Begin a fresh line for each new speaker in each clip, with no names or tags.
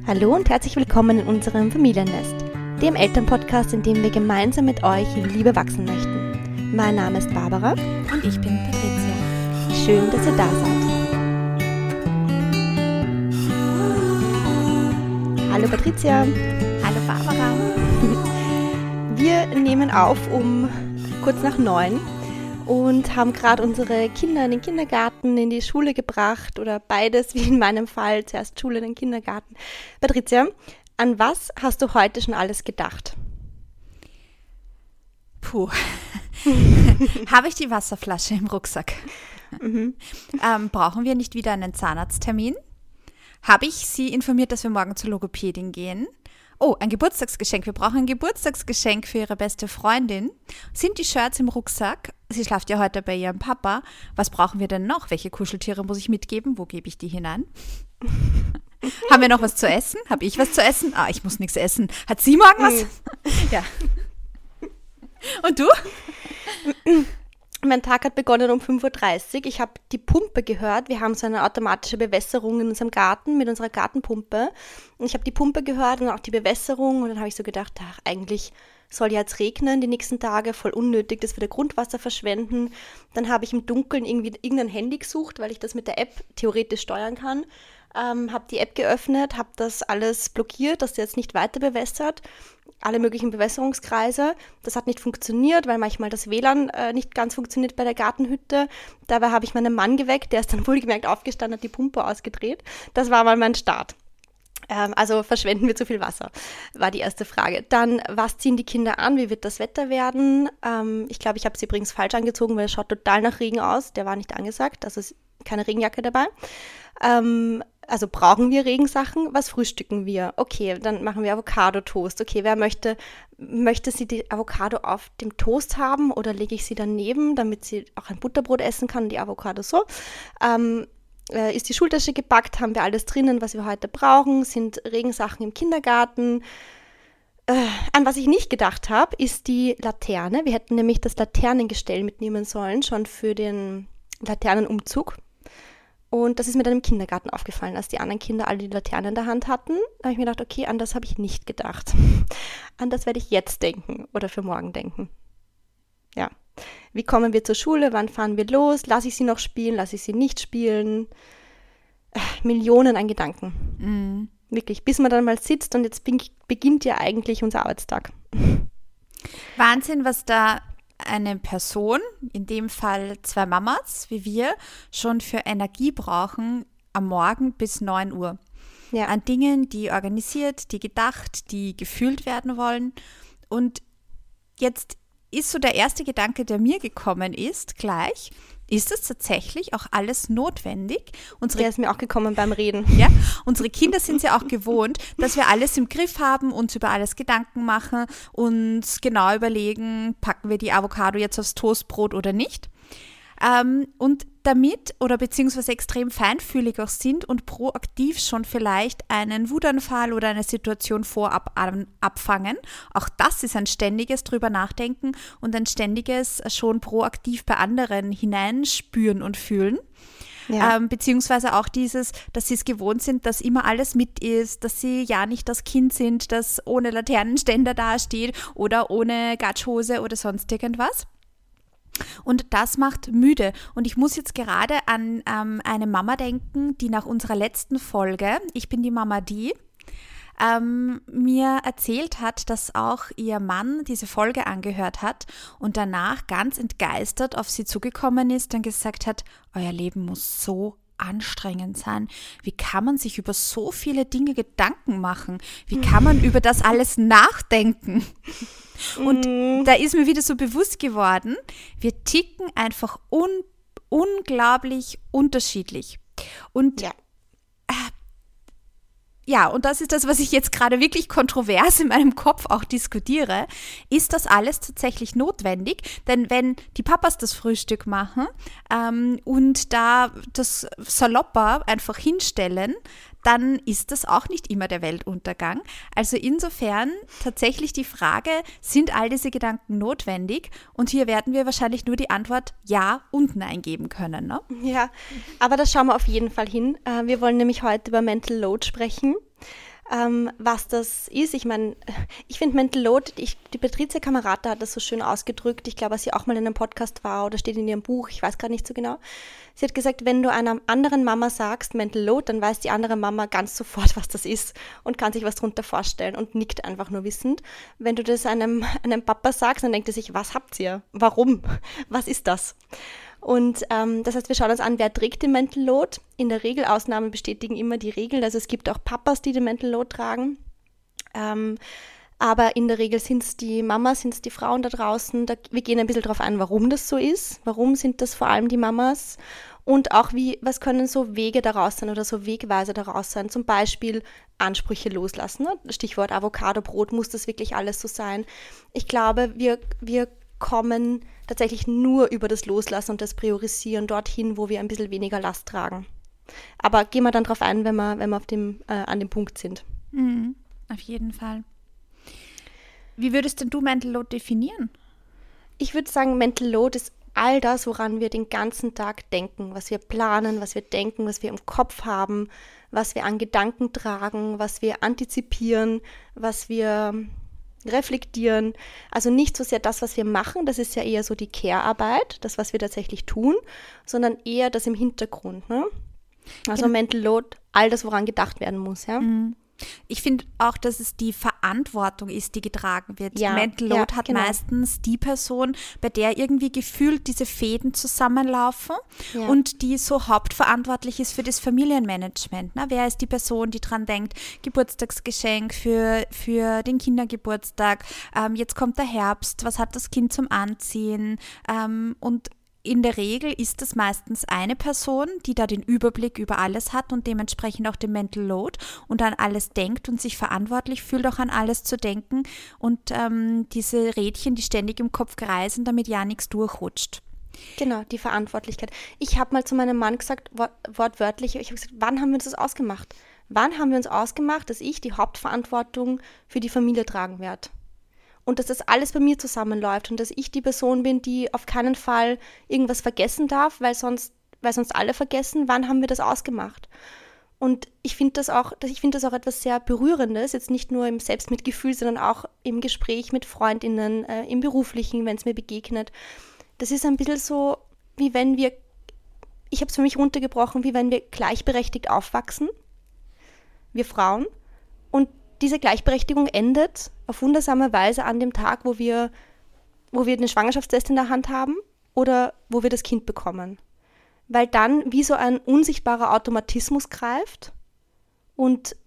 Hallo und herzlich willkommen in unserem Familiennest, dem Elternpodcast, in dem wir gemeinsam mit euch in Liebe wachsen möchten. Mein Name ist Barbara
und ich bin Patricia.
Schön, dass ihr da seid. Hallo Patricia.
Hallo Barbara.
Wir nehmen auf um kurz nach 9 und haben gerade unsere Kinder in den Kindergarten, in die Schule gebracht oder beides, wie in meinem Fall, zuerst Schule, dann Kindergarten. Patricia, an was hast du heute schon alles gedacht?
Puh, habe ich die Wasserflasche im Rucksack? Brauchen wir nicht wieder einen Zahnarzttermin? Habe ich Sie informiert, dass wir morgen zur Logopädin gehen? Oh, ein Geburtstagsgeschenk. Wir brauchen ein Geburtstagsgeschenk für Ihre beste Freundin. Sind die Shirts im Rucksack? Sie schlaft ja heute bei ihrem Papa. Was brauchen wir denn noch? Welche Kuscheltiere muss ich mitgeben? Wo gebe ich die hinein? Haben wir noch was zu essen? Habe ich was zu essen? Ah, ich muss nichts essen. Hat sie morgen was? Ja. Und du?
Mein Tag hat begonnen um 5:30 Uhr. Ich habe die Pumpe gehört. Wir haben so eine automatische Bewässerung in unserem Garten mit unserer Gartenpumpe. Und ich habe die Pumpe gehört und auch die Bewässerung. Und dann habe ich so gedacht, ach, eigentlich soll ja jetzt regnen die nächsten Tage. Voll unnötig, dass wir da Grundwasser verschwenden. Dann habe ich im Dunkeln irgendwie irgendein Handy gesucht, weil ich das mit der App theoretisch steuern kann. Habe die App geöffnet, habe das alles blockiert, dass der jetzt nicht weiter bewässert. Alle möglichen Bewässerungskreise. Das hat nicht funktioniert, weil manchmal das WLAN nicht ganz funktioniert bei der Gartenhütte. Dabei habe ich meinen Mann geweckt, der ist dann wohlgemerkt aufgestanden, hat die Pumpe ausgedreht. Das war mal mein Start. Also verschwenden wir zu viel Wasser, war die erste Frage. Dann, was ziehen die Kinder an? Wie wird das Wetter werden? Ich glaube, ich habe sie übrigens falsch angezogen, weil es schaut total nach Regen aus. Der war nicht angesagt, also ist keine Regenjacke dabei. Also brauchen wir Regensachen? Was frühstücken wir? Okay, dann machen wir Avocado-Toast. Okay, wer möchte sie die Avocado auf dem Toast haben oder lege ich sie daneben, damit sie auch ein Butterbrot essen kann und die Avocado so? Ist die Schultasche gepackt? Haben wir alles drinnen, was wir heute brauchen? Sind Regensachen im Kindergarten? An was ich nicht gedacht habe, ist die Laterne. Wir hätten nämlich das Laternengestell mitnehmen sollen, schon für den Laternenumzug. Und das ist mir dann im Kindergarten aufgefallen, als die anderen Kinder alle die Laterne in der Hand hatten. Da habe ich mir gedacht, okay, an das habe ich nicht gedacht. An das werde ich jetzt denken oder für morgen denken. Ja. Wie kommen wir zur Schule? Wann fahren wir los? Lasse ich sie noch spielen? Lasse ich sie nicht spielen? Millionen an Gedanken. Mhm. Wirklich, bis man dann mal sitzt und jetzt beginnt ja eigentlich unser Arbeitstag.
Wahnsinn, was da eine Person, in dem Fall 2 Mamas, wie wir, schon für Energie brauchen am Morgen bis 9 Uhr. Ja. An Dingen, die organisiert, die gedacht, die gefühlt werden wollen. Und jetzt ist so der erste Gedanke, der mir gekommen ist, gleich, ist es tatsächlich auch alles notwendig?
Der ist mir auch gekommen beim Reden.
Ja, unsere Kinder sind es ja auch gewohnt, dass wir alles im Griff haben, uns über alles Gedanken machen, uns genau überlegen, packen wir die Avocado jetzt aufs Toastbrot oder nicht. Und damit oder beziehungsweise extrem feinfühlig auch sind und proaktiv schon vielleicht einen Wutanfall oder eine Situation vorab abfangen. Auch das ist ein ständiges drüber nachdenken und ein ständiges schon proaktiv bei anderen hineinspüren und fühlen. Ja. Beziehungsweise auch dieses, dass sie es gewohnt sind, dass immer alles mit ist, dass sie ja nicht das Kind sind, das ohne Laternenständer dasteht oder ohne Gatschhose oder sonst irgendwas. Und das macht müde. Und ich muss jetzt gerade an eine Mama denken, die nach unserer letzten Folge, ich bin die Mama die, mir erzählt hat, dass auch ihr Mann diese Folge angehört hat und danach ganz entgeistert auf sie zugekommen ist und gesagt hat, euer Leben muss so anstrengend sein. Wie kann man sich über so viele Dinge Gedanken machen? Wie kann man über das alles nachdenken? Und da ist mir wieder so bewusst geworden, wir ticken einfach unglaublich unterschiedlich. Und ja, und das ist das, was ich jetzt gerade wirklich kontrovers in meinem Kopf auch diskutiere. Ist das alles tatsächlich notwendig? Denn wenn die Papas das Frühstück machen und da das salopper einfach hinstellen, dann ist das auch nicht immer der Weltuntergang. Also insofern tatsächlich die Frage, sind all diese Gedanken notwendig? Und hier werden wir wahrscheinlich nur die Antwort Ja und Nein geben können. Ne?
Ja, aber da schauen wir auf jeden Fall hin. Wir wollen nämlich heute über Mental Load sprechen. was das ist. Ich meine, ich finde Mental Load, die Patricia Camerata hat das so schön ausgedrückt. Ich glaube, dass sie auch mal in einem Podcast war oder steht in ihrem Buch, ich weiß gar nicht so genau. Sie hat gesagt, wenn du einer anderen Mama sagst, Mental Load, dann weiß die andere Mama ganz sofort, was das ist und kann sich was darunter vorstellen und nickt einfach nur wissend. Wenn du das einem Papa sagst, dann denkt er sich, was habt ihr? Warum? Was ist das? Und das heißt, wir schauen uns an, wer trägt den Mental Load. In der Regel, Ausnahmen bestätigen immer die Regel. Also es gibt auch Papas, die den Mental Load tragen. Aber in der Regel sind es die Mamas, sind es die Frauen da draußen. Wir gehen ein bisschen darauf ein, warum das so ist. Warum sind das vor allem die Mamas? Und auch was können so Wege daraus sein oder so Wegweise daraus sein? Zum Beispiel Ansprüche loslassen. Ne? Stichwort Avocado-Brot, muss das wirklich alles so sein? Ich glaube, wir kommen tatsächlich nur über das Loslassen und das Priorisieren dorthin, wo wir ein bisschen weniger Last tragen. Aber gehen wir dann drauf ein, wenn wir an dem Punkt sind.
Auf jeden Fall. Wie würdest denn du Mental Load definieren?
Ich würde sagen, Mental Load ist all das, woran wir den ganzen Tag denken, was wir planen, was wir denken, was wir im Kopf haben, was wir an Gedanken tragen, was wir antizipieren, was wir reflektieren. Also nicht so sehr das, was wir machen, das ist ja eher so die Care-Arbeit, das, was wir tatsächlich tun, sondern eher das im Hintergrund. Ne? Also Mental Load, all das, woran gedacht werden muss. Ja?
Ich finde auch, dass es die Verantwortung ist, die getragen wird.
Ja,
Mental Load hat meistens die Person, bei der irgendwie gefühlt diese Fäden zusammenlaufen und die so hauptverantwortlich ist für das Familienmanagement. Na, wer ist die Person, die dran denkt, Geburtstagsgeschenk für den Kindergeburtstag, jetzt kommt der Herbst, was hat das Kind zum Anziehen, und in der Regel ist es meistens eine Person, die da den Überblick über alles hat und dementsprechend auch den Mental Load und an alles denkt und sich verantwortlich fühlt, auch an alles zu denken und diese Rädchen, die ständig im Kopf kreisen, damit ja nichts durchrutscht.
Genau, die Verantwortlichkeit. Ich habe mal zu meinem Mann gesagt, wortwörtlich, ich habe gesagt, wann haben wir uns das ausgemacht? Wann haben wir uns ausgemacht, dass ich die Hauptverantwortung für die Familie tragen werde? Und dass das alles bei mir zusammenläuft und dass ich die Person bin, die auf keinen Fall irgendwas vergessen darf, weil sonst alle vergessen, wann haben wir das ausgemacht. Und ich finde das auch etwas sehr Berührendes, jetzt nicht nur im Selbstmitgefühl, sondern auch im Gespräch mit FreundInnen, im Beruflichen, wenn es mir begegnet. Das ist ein bisschen so, ich habe es für mich runtergebrochen, wie wenn wir gleichberechtigt aufwachsen, wir Frauen, und diese Gleichberechtigung endet auf wundersame Weise an dem Tag, wo wir den Schwangerschaftstest in der Hand haben oder wo wir das Kind bekommen. Weil dann wie so ein unsichtbarer Automatismus greift und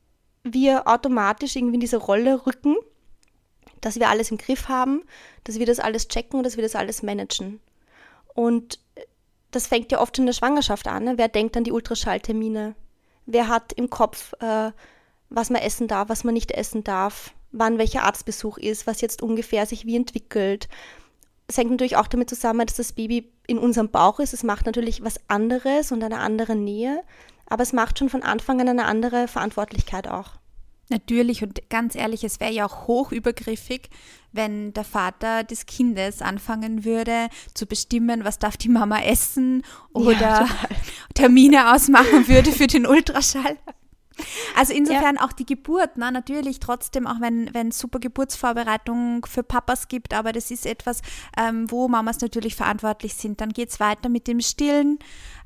wir automatisch irgendwie in diese Rolle rücken, dass wir alles im Griff haben, dass wir das alles checken und dass wir das alles managen. Und das fängt ja oft schon in der Schwangerschaft an. Ne? Wer denkt an die Ultraschalltermine? Wer hat im Kopf was man essen darf, was man nicht essen darf, wann welcher Arztbesuch ist, was jetzt ungefähr sich wie entwickelt. Es hängt natürlich auch damit zusammen, dass das Baby in unserem Bauch ist. Es macht natürlich was anderes und eine andere Nähe, aber es macht schon von Anfang an eine andere Verantwortlichkeit auch.
Natürlich, und ganz ehrlich, es wäre ja auch hochübergriffig, wenn der Vater des Kindes anfangen würde zu bestimmen, was darf die Mama essen oder Termine ausmachen würde für den Ultraschall. Also insofern auch die Geburt, ne? Natürlich trotzdem, auch wenn es super Geburtsvorbereitung für Papas gibt, aber das ist etwas, wo Mamas natürlich verantwortlich sind. Dann geht es weiter mit dem Stillen,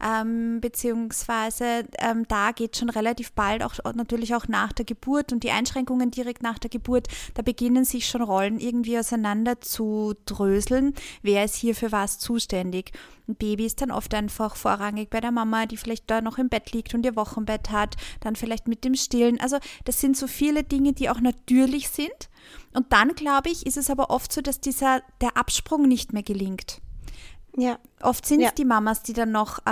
beziehungsweise da geht schon relativ bald auch natürlich auch nach der Geburt und die Einschränkungen direkt nach der Geburt, da beginnen sich schon Rollen irgendwie auseinander zu dröseln. Wer ist hier für was zuständig? Ein Baby ist dann oft einfach vorrangig bei der Mama, die vielleicht da noch im Bett liegt und ihr Wochenbett hat, dann vielleicht mit dem Stillen. Also das sind so viele Dinge, die auch natürlich sind. Und dann, glaube ich, ist es aber oft so, dass der Absprung nicht mehr gelingt.
Ja.
Oft sind es die Mamas, die dann noch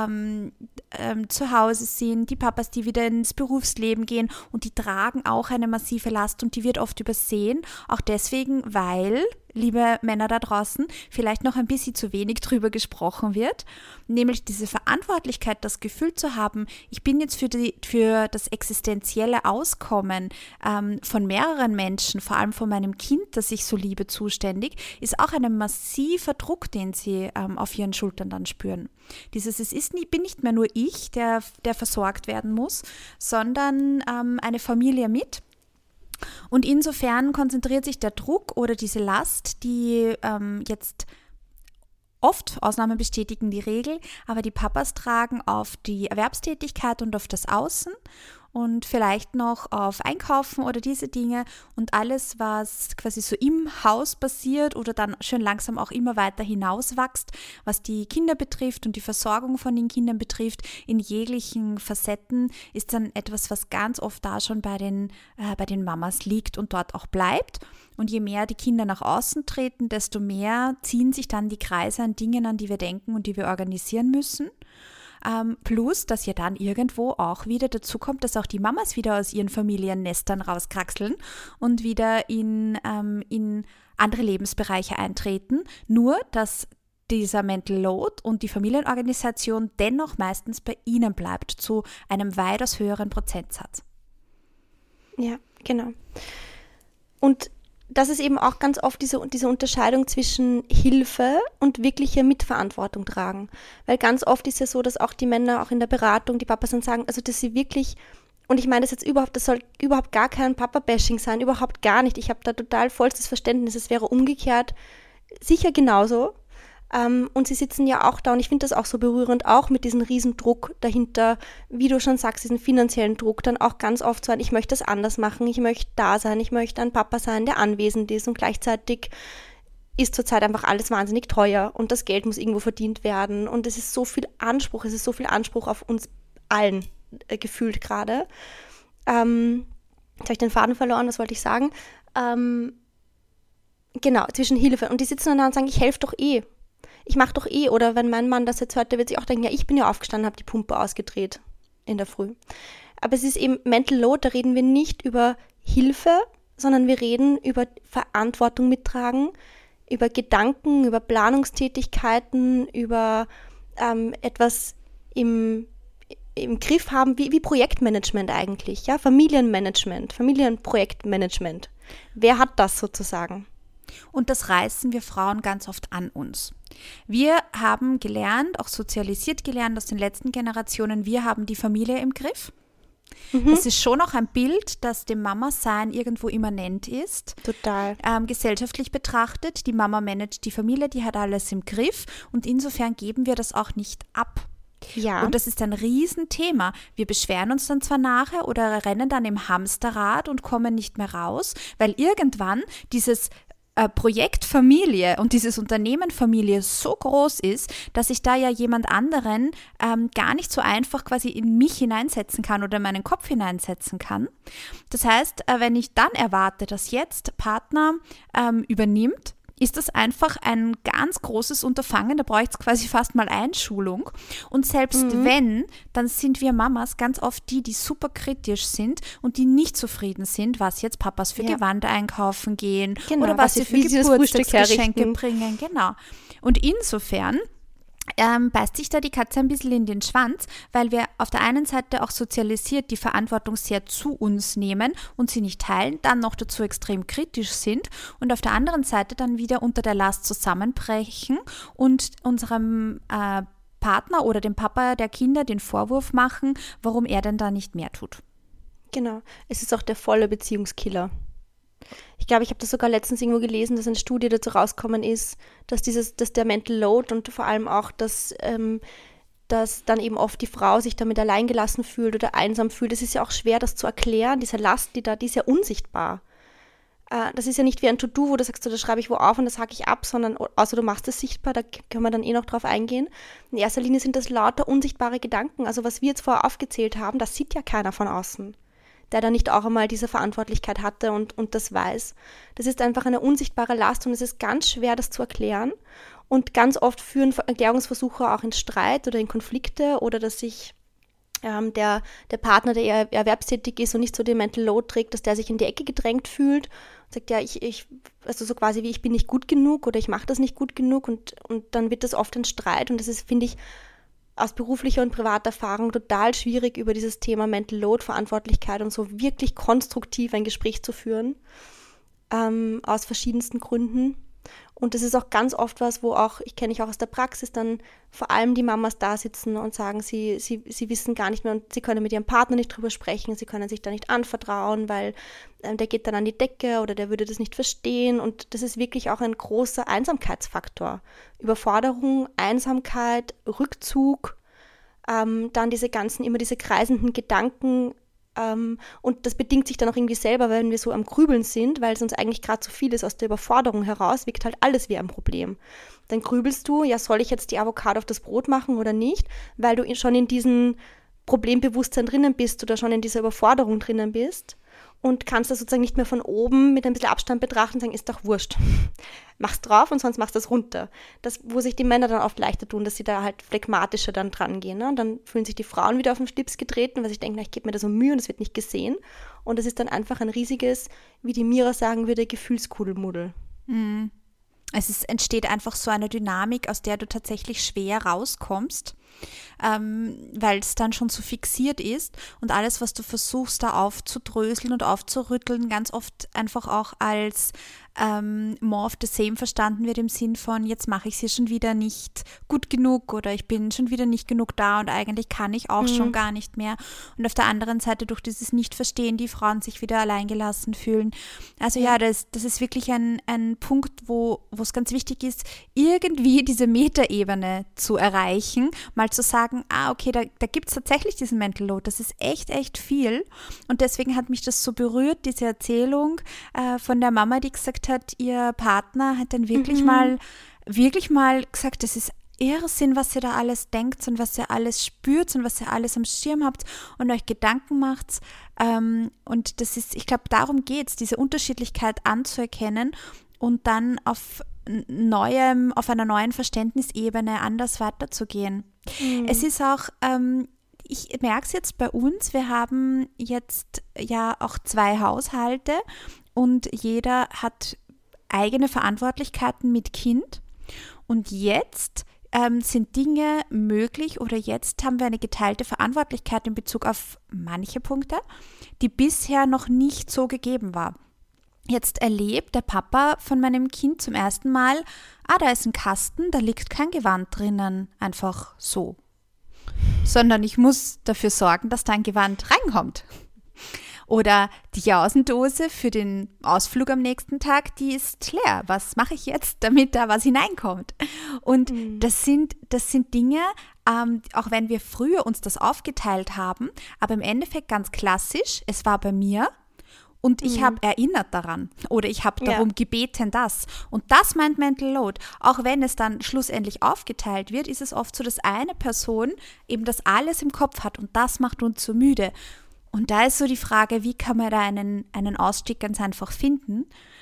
zu Hause sind, die Papas, die wieder ins Berufsleben gehen und die tragen auch eine massive Last und die wird oft übersehen. Auch deswegen, weil liebe Männer da draußen, vielleicht noch ein bisschen zu wenig drüber gesprochen wird, nämlich diese Verantwortlichkeit, das Gefühl zu haben, ich bin jetzt für das existenzielle Auskommen von mehreren Menschen, vor allem von meinem Kind, das ich so liebe, zuständig, ist auch ein massiver Druck, den sie auf ihren Schultern dann spüren. Bin nicht mehr nur ich, der versorgt werden muss, sondern eine Familie mit. Und insofern konzentriert sich der Druck oder diese Last, die jetzt oft, Ausnahmen bestätigen die Regel, aber die Papas tragen auf die Erwerbstätigkeit und auf das Außen und vielleicht noch auf Einkaufen oder diese Dinge und alles, was quasi so im Haus passiert oder dann schön langsam auch immer weiter hinauswächst, was die Kinder betrifft und die Versorgung von den Kindern betrifft, in jeglichen Facetten, ist dann etwas, was ganz oft da schon bei den Mamas liegt und dort auch bleibt. Und je mehr die Kinder nach außen treten, desto mehr ziehen sich dann die Kreise an Dingen, an die wir denken und die wir organisieren müssen. Plus, dass ja dann irgendwo auch wieder dazu kommt, dass auch die Mamas wieder aus ihren Familiennestern rauskraxeln und wieder in andere Lebensbereiche eintreten. Nur, dass dieser Mental Load und die Familienorganisation dennoch meistens bei ihnen bleibt, zu einem weitaus höheren Prozentsatz.
Ja, genau. Und das ist eben auch ganz oft diese Unterscheidung zwischen Hilfe und wirkliche Mitverantwortung tragen. Weil ganz oft ist ja so, dass auch die Männer, auch in der Beratung, die Papas dann sagen, also dass sie wirklich, und ich meine das soll überhaupt gar kein Papa-Bashing sein, überhaupt gar nicht. Ich habe da total vollstes Verständnis, es wäre umgekehrt sicher genauso. Und sie sitzen ja auch da und ich finde das auch so berührend, auch mit diesem Riesendruck dahinter, wie du schon sagst, diesen finanziellen Druck, dann auch ganz oft so ein, ich möchte das anders machen, ich möchte da sein, ich möchte ein Papa sein, der anwesend ist und gleichzeitig ist zurzeit einfach alles wahnsinnig teuer und das Geld muss irgendwo verdient werden und es ist so viel Anspruch auf uns allen gefühlt gerade. Jetzt habe ich den Faden verloren, was wollte ich sagen? Genau, zwischen Hilfe und die sitzen dann da und sagen, ich helfe doch eh. Ich mache doch eh, oder wenn mein Mann das jetzt hört, der wird sich auch denken, ja, ich bin ja aufgestanden, habe die Pumpe ausgedreht in der Früh. Aber es ist eben Mental Load, da reden wir nicht über Hilfe, sondern wir reden über Verantwortung mittragen, über Gedanken, über Planungstätigkeiten, über etwas im Griff haben, wie Projektmanagement eigentlich, ja, Familienmanagement, Familienprojektmanagement. Wer hat das sozusagen?
Und das reißen wir Frauen ganz oft an uns. Wir haben gelernt, auch sozialisiert gelernt aus den letzten Generationen, wir haben die Familie im Griff. Das ist schon auch ein Bild, das dem Mama-Sein irgendwo immanent ist.
Total.
Gesellschaftlich betrachtet, die Mama managt die Familie, die hat alles im Griff und insofern geben wir das auch nicht ab.
Ja.
Und das ist ein Riesenthema. Wir beschweren uns dann zwar nachher oder rennen dann im Hamsterrad und kommen nicht mehr raus, weil irgendwann dieses Projekt Familie und dieses Unternehmen Familie so groß ist, dass ich da ja jemand anderen gar nicht so einfach quasi in mich hineinsetzen kann oder in meinen Kopf hineinsetzen kann. Das heißt, wenn ich dann erwarte, dass jetzt Partner übernimmt, ist das einfach ein ganz großes Unterfangen, da braucht es quasi fast mal Einschulung. Und selbst wenn, dann sind wir Mamas ganz oft die super kritisch sind und die nicht zufrieden sind, was jetzt Papas für Gewand einkaufen gehen oder was sie für Geburtstagsgeschenke bringen. Genau. Und insofern beißt sich da die Katze ein bisschen in den Schwanz, weil wir auf der einen Seite auch sozialisiert die Verantwortung sehr zu uns nehmen und sie nicht teilen, dann noch dazu extrem kritisch sind und auf der anderen Seite dann wieder unter der Last zusammenbrechen und unserem Partner oder dem Papa der Kinder den Vorwurf machen, warum er denn da nicht mehr tut.
Genau, es ist auch der volle Beziehungskiller. Ich glaube, ich habe das sogar letztens irgendwo gelesen, dass eine Studie dazu rausgekommen ist, dass der Mental Load und vor allem auch, dass dann eben oft die Frau sich damit alleingelassen fühlt oder einsam fühlt. Es ist ja auch schwer, das zu erklären, diese Last, die ist ja unsichtbar. Das ist ja nicht wie ein To-Do, wo du sagst, so, das schreibe ich wo auf und das hake ich ab, sondern außer du machst es sichtbar, da können wir dann noch drauf eingehen. In erster Linie sind das lauter unsichtbare Gedanken. Also was wir jetzt vorher aufgezählt haben, das sieht ja keiner von außen, der da nicht auch einmal diese Verantwortlichkeit hatte und das weiß. Das ist einfach eine unsichtbare Last und es ist ganz schwer, das zu erklären. Und ganz oft führen Erklärungsversuche auch in Streit oder in Konflikte oder dass sich der Partner, der eher erwerbstätig ist und nicht so den Mental Load trägt, dass der sich in die Ecke gedrängt fühlt und sagt, ja, also so quasi wie, ich bin nicht gut genug oder ich mache das nicht gut genug und dann wird das oft ein Streit und das ist, finde ich, aus beruflicher und privater Erfahrung total schwierig, über dieses Thema Mental Load, Verantwortlichkeit und so wirklich konstruktiv ein Gespräch zu führen, aus verschiedensten Gründen. Und das ist auch ganz oft was, wo auch, ich kenne ich auch aus der Praxis, dann vor allem die Mamas da sitzen und sagen, sie wissen gar nicht mehr und sie können mit ihrem Partner nicht drüber sprechen, sie können sich da nicht anvertrauen, weil der geht dann an die Decke oder der würde das nicht verstehen. Und das ist wirklich auch ein großer Einsamkeitsfaktor. Überforderung, Einsamkeit, Rückzug, dann immer diese kreisenden Gedanken. Und das bedingt sich dann auch irgendwie selber, wenn wir so am Grübeln sind, weil es uns eigentlich gerade zu viel ist aus der Überforderung heraus, wirkt halt alles wie ein Problem. Dann grübelst du, ja, soll ich jetzt die Avocado auf das Brot machen oder nicht, weil du schon in diesem Problembewusstsein drinnen bist oder schon in dieser Überforderung drinnen bist und kannst das sozusagen nicht mehr von oben mit ein bisschen Abstand betrachten und sagen, ist doch wurscht. Mach's drauf und sonst machst du es runter. Das, wo sich die Männer dann oft leichter tun, dass sie da halt phlegmatischer dann dran gehen. Ne? Und dann fühlen sich die Frauen wieder auf den Schlips getreten, weil sie denken, ich gebe mir da so Mühe und es wird nicht gesehen. Und das ist dann einfach ein riesiges, wie die Mira sagen würde, Gefühlskuddelmuddel.
Mhm. Entsteht einfach so eine Dynamik, aus der du tatsächlich schwer rauskommst, weil es dann schon so fixiert ist und alles, was du versuchst, da aufzudröseln und aufzurütteln, ganz oft einfach auch als more of the same verstanden wird im Sinn von, jetzt mache ich es hier schon wieder nicht gut genug oder ich bin schon wieder nicht genug da und eigentlich kann ich auch schon gar nicht mehr. Und auf der anderen Seite durch dieses Nicht-Verstehen die Frauen sich wieder alleingelassen fühlen. Also ja, das ist wirklich ein Punkt, wo es ganz wichtig ist, irgendwie diese Metaebene zu erreichen, mal zu sagen, okay, da gibt es tatsächlich diesen Mental Load, das ist echt, echt viel. Und deswegen hat mich das so berührt, diese Erzählung von der Mama, die gesagt hat, ihr Partner hat dann wirklich mal gesagt, das ist Irrsinn, was ihr da alles denkt und was ihr alles spürt und was ihr alles am Schirm habt und euch Gedanken macht. Und das ist, ich glaube, darum geht es, diese Unterschiedlichkeit anzuerkennen und dann auf einer neuen Verständnisebene anders weiterzugehen. Es ist auch, ich merke es jetzt bei uns, wir haben jetzt ja auch 2 Haushalte und jeder hat eigene Verantwortlichkeiten mit Kind. Und jetzt sind Dinge möglich oder jetzt haben wir eine geteilte Verantwortlichkeit in Bezug auf manche Punkte, die bisher noch nicht so gegeben war. Jetzt erlebt der Papa von meinem Kind zum ersten Mal, da ist ein Kasten, da liegt kein Gewand drinnen, einfach so. Sondern ich muss dafür sorgen, dass da ein Gewand reinkommt. Oder die Jausendose für den Ausflug am nächsten Tag, die ist leer. Was mache ich jetzt, damit da was hineinkommt? Und das sind Dinge, auch wenn wir früher uns das aufgeteilt haben, aber im Endeffekt ganz klassisch, es war bei mir und ich habe erinnert daran oder ich habe darum gebeten, das. Und das meint Mental Load. Auch wenn es dann schlussendlich aufgeteilt wird, ist es oft so, dass eine Person eben das alles im Kopf hat und das macht uns so müde. Und da ist so die Frage, wie kann man da einen Ausstieg ganz einfach finden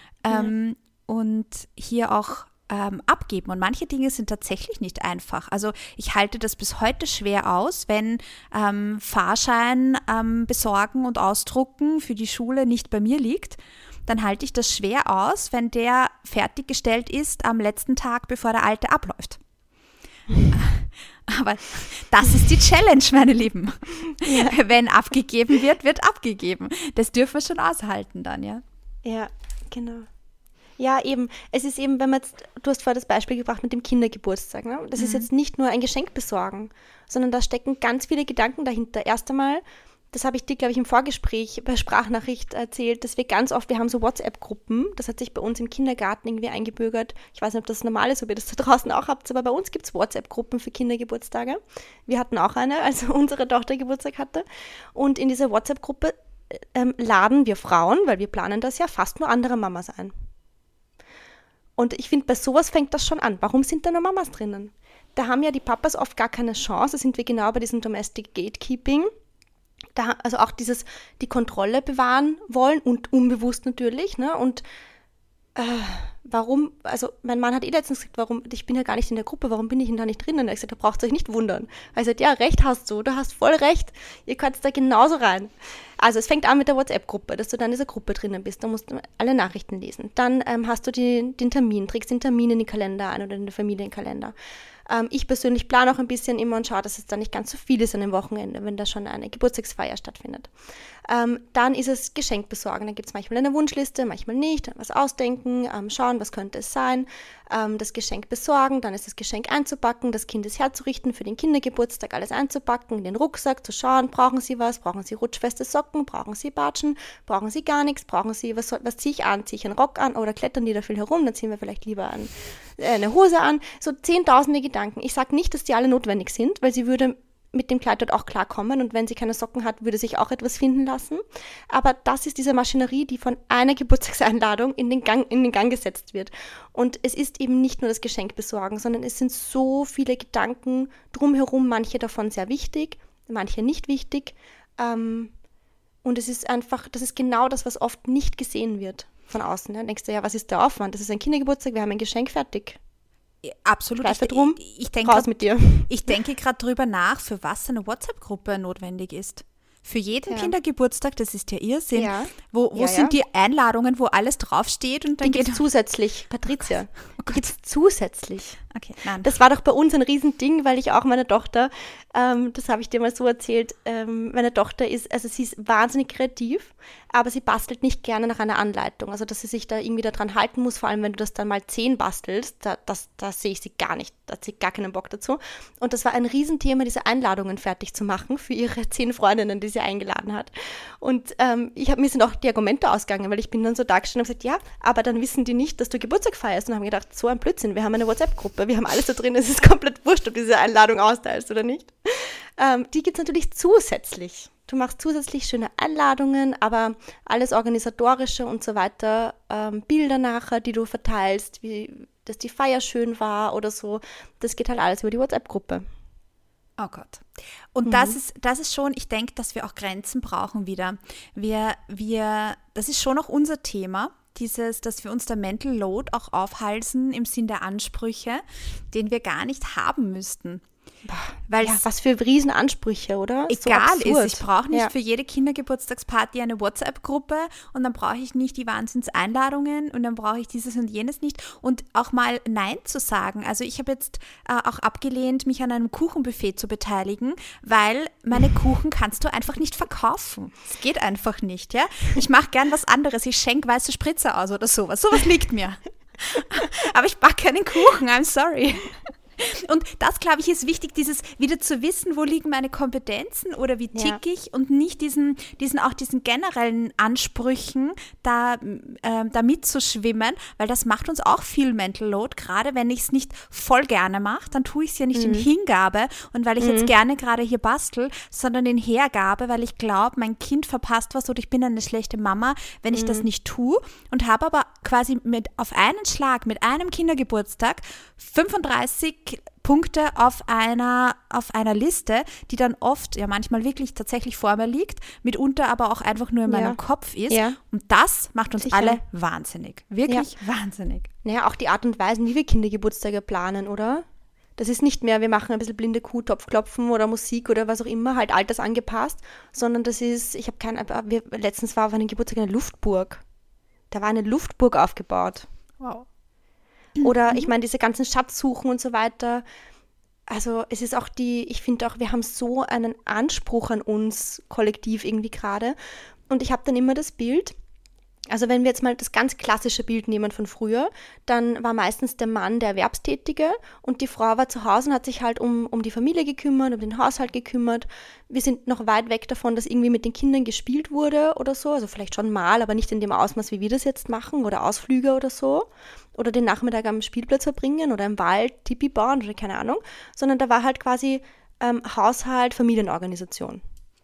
und hier auch abgeben. Und manche Dinge sind tatsächlich nicht einfach. Also ich halte das bis heute schwer aus, wenn Fahrschein besorgen und ausdrucken für die Schule nicht bei mir liegt. Dann halte ich das schwer aus, wenn der fertiggestellt ist am letzten Tag, bevor der alte abläuft. Aber das ist die Challenge, meine Lieben. Ja. Wenn abgegeben wird, wird abgegeben. Das dürfen wir schon aushalten dann, ja.
Ja, genau. Ja, eben. Es ist eben, wenn man jetzt, du hast vorher das Beispiel gebracht mit dem Kindergeburtstag, ne? Das ist jetzt nicht nur ein Geschenk besorgen, sondern da stecken ganz viele Gedanken dahinter. Erst einmal, das habe ich dir, glaube ich, im Vorgespräch bei Sprachnachricht erzählt, dass wir haben so WhatsApp-Gruppen, das hat sich bei uns im Kindergarten irgendwie eingebürgert. Ich weiß nicht, ob das normal ist, ob ihr das da draußen auch habt, aber bei uns gibt es WhatsApp-Gruppen für Kindergeburtstage. Wir hatten auch eine, als unsere Tochter Geburtstag hatte. Und in dieser WhatsApp-Gruppe laden wir Frauen, weil wir planen das ja, fast nur andere Mamas ein. Und ich finde, bei sowas fängt das schon an. Warum sind da nur Mamas drinnen? Da haben ja die Papas oft gar keine Chance. Da sind wir genau bei diesem Domestic Gatekeeping. Also auch die Kontrolle bewahren wollen und unbewusst natürlich. Ne? Und warum, also mein Mann hat letztens gesagt, ich bin ja gar nicht in der Gruppe, warum bin ich denn da nicht drinnen? Er hat gesagt, da braucht ihr euch nicht wundern. Er hat gesagt, ja, recht hast du hast voll recht, ihr könnt da genauso rein. Also es fängt an mit der WhatsApp-Gruppe, dass du dann in dieser Gruppe drinnen bist, da musst du alle Nachrichten lesen. Dann hast du den Termin, trägst den Termin in den Kalender ein oder in den Familienkalender. Ich persönlich plane auch ein bisschen immer und schaue, dass es da nicht ganz so viel ist an dem Wochenende, wenn da schon eine Geburtstagsfeier stattfindet. Dann ist es Geschenk besorgen. Dann gibt es manchmal eine Wunschliste, manchmal nicht. Was ausdenken, schauen, was könnte es sein. Das Geschenk besorgen, dann ist das Geschenk einzupacken, das Kind ist herzurichten für den Kindergeburtstag, alles einzupacken, in den Rucksack zu schauen, brauchen Sie was, brauchen Sie rutschfeste Socken, brauchen Sie Batschen, brauchen Sie gar nichts, brauchen Sie, was ziehe ich an, ziehe ich einen Rock an oder klettern die da viel herum, dann ziehen wir vielleicht lieber eine Hose an. So 10.000 Gedanken. Ich sage nicht, dass die alle notwendig sind, weil sie würde mit dem Kleid dort auch klarkommen und wenn sie keine Socken hat, würde sich auch etwas finden lassen. Aber das ist diese Maschinerie, die von einer Geburtstagseinladung in den Gang gesetzt wird. Und es ist eben nicht nur das Geschenk besorgen, sondern es sind so viele Gedanken drumherum, manche davon sehr wichtig, manche nicht wichtig. Und es ist einfach, das ist genau das, was oft nicht gesehen wird von außen. Dann denkst du, ja, was ist der Aufwand? Das ist ein Kindergeburtstag, wir haben ein Geschenk fertig.
Absolut.
Raus mit dir.
Ich denke gerade drüber nach, für was eine WhatsApp-Gruppe notwendig ist. Für jeden Kindergeburtstag, das ist ja Irrsinn. Ja. Wo sind die Einladungen, wo alles draufsteht? Und dann
die gibt es zusätzlich, Patricia.
Die
gibt es zusätzlich.
Okay, nein.
Das war doch bei uns ein Riesending, weil ich auch meine Tochter, das habe ich dir mal so erzählt, meine Tochter sie ist wahnsinnig kreativ, aber sie bastelt nicht gerne nach einer Anleitung. Also, dass sie sich da irgendwie daran halten muss, vor allem, wenn du das dann mal 10 bastelst, da sehe ich sie gar nicht, da hat sie gar keinen Bock dazu. Und das war ein Riesenthema, diese Einladungen fertig zu machen für ihre 10 Freundinnen, die sie eingeladen hat. Und mir sind auch die Argumente ausgegangen, weil ich bin dann so da gestanden und gesagt, ja, aber dann wissen die nicht, dass du Geburtstag feierst und haben gedacht, so ein Blödsinn, wir haben eine WhatsApp-Gruppe, wir haben alles da drin, es ist komplett wurscht, ob du diese Einladung austeilst oder nicht. Die gibt es natürlich zusätzlich. Du machst zusätzlich schöne Einladungen, aber alles Organisatorische und so weiter, Bilder nachher, die du verteilst, wie dass die Feier schön war oder so, das geht halt alles über die WhatsApp-Gruppe.
Oh Gott. Und das ist schon, ich denke, dass wir auch Grenzen brauchen wieder. Das ist schon auch unser Thema, dass wir uns der Mental Load auch aufhalsen im Sinn der Ansprüche, den wir gar nicht haben müssten.
Weil was für Riesenansprüche, oder?
Egal so ist, ich brauche nicht für jede Kindergeburtstagsparty eine WhatsApp-Gruppe und dann brauche ich nicht die Wahnsinnseinladungen und dann brauche ich dieses und jenes nicht und auch mal Nein zu sagen. Also ich habe jetzt auch abgelehnt, mich an einem Kuchenbuffet zu beteiligen, weil meine Kuchen kannst du einfach nicht verkaufen. Es geht einfach nicht, ja. Ich mache gern was anderes, ich schenke weiße Spritzer aus oder sowas. Sowas liegt mir. Aber ich backe keinen Kuchen, I'm sorry. Und das, glaube ich, ist wichtig, dieses wieder zu wissen, wo liegen meine Kompetenzen oder wie tick ich und nicht diesen generellen Ansprüchen da mitzuschwimmen, weil das macht uns auch viel Mental Load, gerade wenn ich es nicht voll gerne mache, dann tue ich es ja nicht in Hingabe und weil ich jetzt gerne gerade hier bastel, sondern in Hergabe, weil ich glaube, mein Kind verpasst was oder ich bin eine schlechte Mama, wenn ich das nicht tue und habe aber quasi auf einen Schlag mit einem Kindergeburtstag 35 Punkte auf einer Liste, die dann oft, ja manchmal wirklich tatsächlich vor mir liegt, mitunter aber auch einfach nur in meinem Kopf ist. Ja. Und das macht uns alle wahnsinnig. Wirklich wahnsinnig.
Naja, auch die Art und Weise, wie wir Kindergeburtstage planen, oder? Das ist nicht mehr, wir machen ein bisschen blinde Kuh, Topfklopfen oder Musik oder was auch immer, halt altersangepasst, sondern das ist, letztens war auf einem Geburtstag eine Luftburg. Da war eine Luftburg aufgebaut.
Wow.
Oder ich meine, diese ganzen Schatzsuchen und so weiter. Also es ist auch ich finde auch, wir haben so einen Anspruch an uns kollektiv irgendwie gerade. Und ich habe dann immer das Bild, also wenn wir jetzt mal das ganz klassische Bild nehmen von früher, dann war meistens der Mann der Erwerbstätige und die Frau war zu Hause und hat sich halt um die Familie gekümmert, um den Haushalt gekümmert. Wir sind noch weit weg davon, dass irgendwie mit den Kindern gespielt wurde oder so, also vielleicht schon mal, aber nicht in dem Ausmaß, wie wir das jetzt machen oder Ausflüge oder so. Oder den Nachmittag am Spielplatz verbringen oder im Wald Tipi bauen oder keine Ahnung, sondern da war halt quasi Haushalt, Familienorganisation.